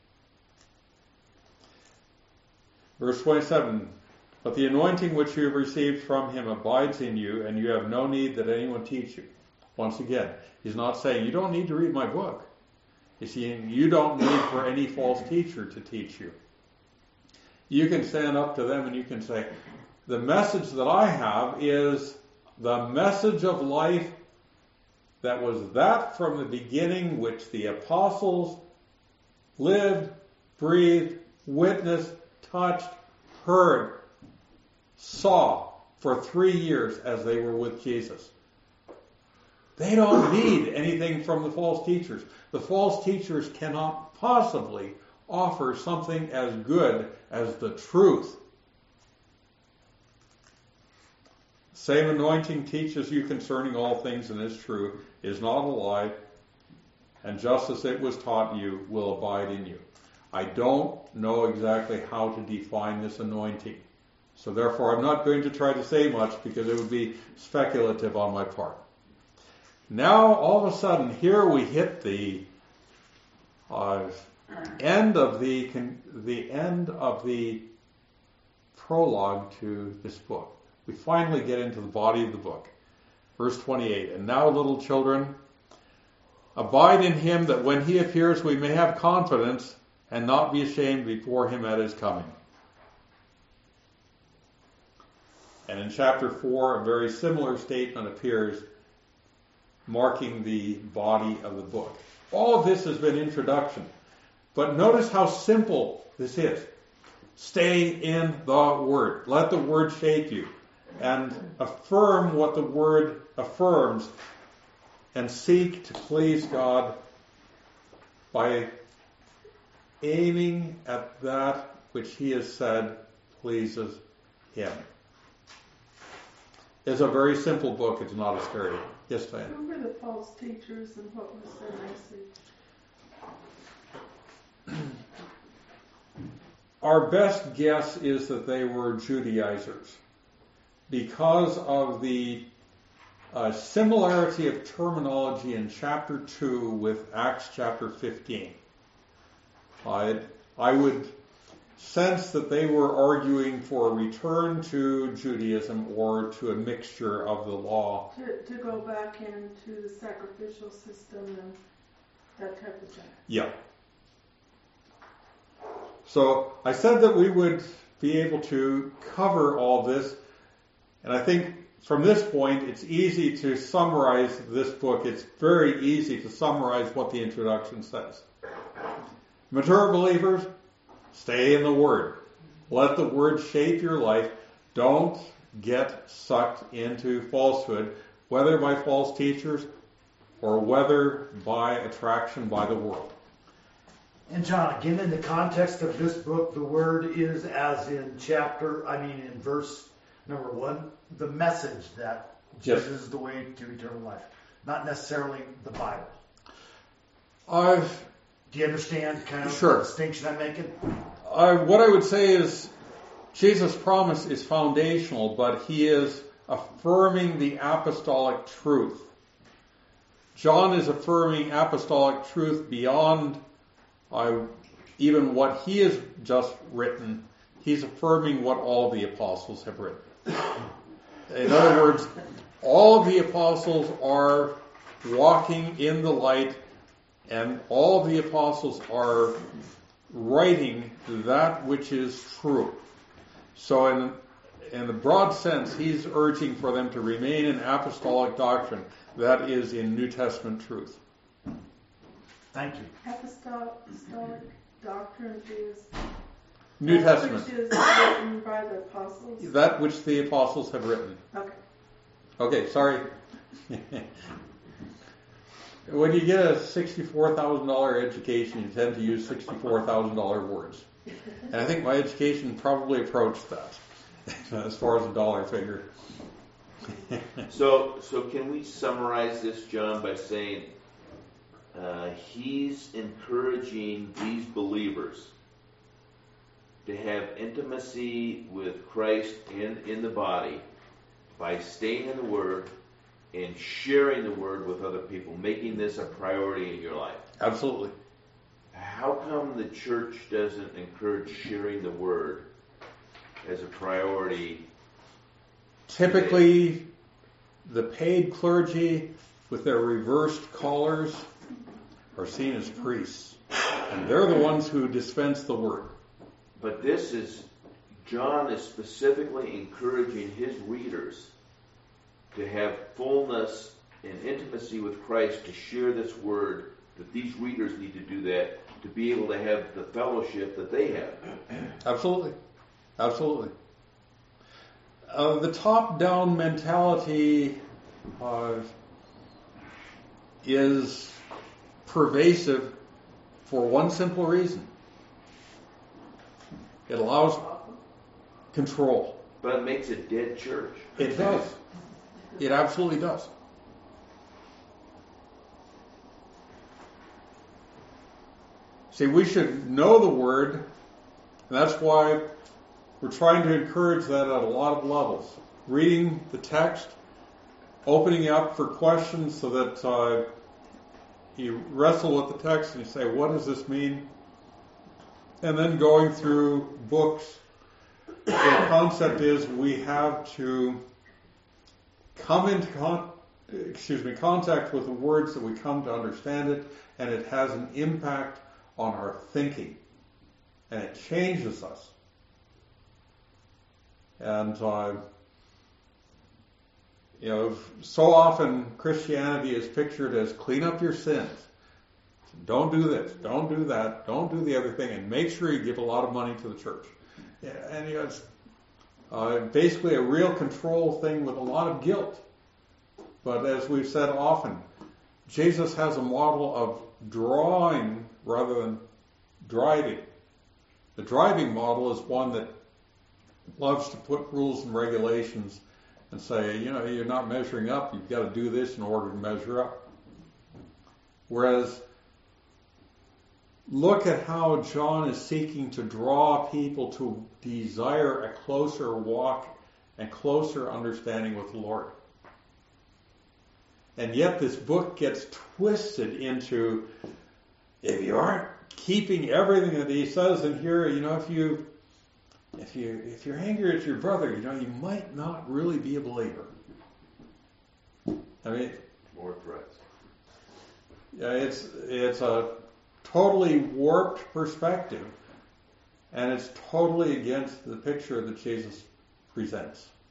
Verse twenty-seven, but the anointing which you have received from him abides in you, and you have no need that anyone teach you. Once again, he's not saying you don't need to read my book. He's saying you don't need for any false teacher to teach you. You can stand up to them and you can say, the message that I have is the message of life that was that from the beginning which the apostles lived, breathed, witnessed, touched, heard, saw for three years as they were with Jesus. They don't need anything from the false teachers. The false teachers cannot possibly offer something as good as the truth. Same anointing teaches you concerning all things and is true, is not a lie, and just as it was taught you will abide in you. I don't know exactly how to define this anointing. So therefore I'm not going to try to say much because it would be speculative on my part. Now all of a sudden here we hit the uh, end of the the end of the prologue to this book. We finally get into the body of the book. Verse twenty-eight, and now little children, abide in him that when he appears we may have confidence and not be ashamed before him at his coming. And in chapter four, a very similar statement appears, marking the body of the book. All of this has been introduction. But notice how simple this is. Stay in the Word. Let the Word shape you. And affirm what the Word affirms. And seek to please God by aiming at that which He has said pleases Him. It's a very simple book. It's not a scary. Yes, Diane. Who were the false teachers and what was their message? Our best guess is that they were Judaizers because of the uh, similarity of terminology in chapter two with Acts chapter fifteen. I, I would sense that they were arguing for a return to Judaism or to a mixture of the law. To, to go back into the sacrificial system and that type of thing. Yeah. So I said that we would be able to cover all this, and I think from this point it's easy to summarize this book. It's very easy to summarize what the introduction says. Mature believers, stay in the Word. Let the Word shape your life. Don't get sucked into falsehood, whether by false teachers or whether by attraction by the world. And John, again, in the context of this book, the Word is, as in chapter, I mean in verse number one, the message that Yes. Jesus is the way to eternal life, not necessarily the Bible. I've Do you understand kind of Sure. the distinction I'm making? I, what I would say is Jesus' promise is foundational, but he is affirming the apostolic truth. John is affirming apostolic truth beyond uh, even what he has just written. He's affirming what all the apostles have written. In other words, all of the apostles are walking in the light, and all of the apostles are writing that which is true. So in, in the broad sense, he's urging for them to remain in apostolic doctrine. That is in New Testament truth. Thank you. Apostolic doctrine is New that Testament. which is written by the apostles. That which the apostles have written. Okay. Okay, sorry. When you get a sixty-four thousand dollars education, you tend to use sixty-four thousand dollars words. And I think my education probably approached that as far as a dollar figure. So, so can we summarize this, John, by saying uh, he's encouraging these believers to have intimacy with Christ in, in the body by staying in the Word and sharing the Word with other people, making this a priority in your life. Absolutely. How come the church doesn't encourage sharing the Word as a priority? Typically, the paid clergy with their reversed collars are seen as priests. And they're the ones who dispense the Word. But this is, John is specifically encouraging his readers to have fullness and intimacy with Christ, to share this Word, that these readers need to do that to be able to have the fellowship that they have. Absolutely. Absolutely. Uh, the top-down mentality uh, is pervasive for one simple reason. It allows control. But it makes a dead church. It does. It absolutely does. See, we should know the Word, and that's why we're trying to encourage that at a lot of levels. Reading the text, opening up for questions so that uh, you wrestle with the text and you say, what does this mean? And then going through books. The concept is we have to come into con- excuse me, contact with the words that we come to understand it, and it has an impact on our thinking, and it changes us. And uh, you know, so often Christianity is pictured as clean up your sins. Don't do this, don't do that, don't do the other thing, and make sure you give a lot of money to the church. Yeah, and you know, it's uh, basically a real control thing with a lot of guilt. But as we've said often, Jesus has a model of drawing rather than driving. The driving model is one that loves to put rules and regulations and say, you know, you're not measuring up, you've got to do this in order to measure up. Whereas, look at how John is seeking to draw people to desire a closer walk and closer understanding with the Lord. And yet this book gets twisted into, if you aren't keeping everything that he says in here, you know, if you if you if you're angry at your brother, you know, you might not really be a believer. I mean, More threats. yeah, it's it's a totally warped perspective, and it's totally against the picture that Jesus presents.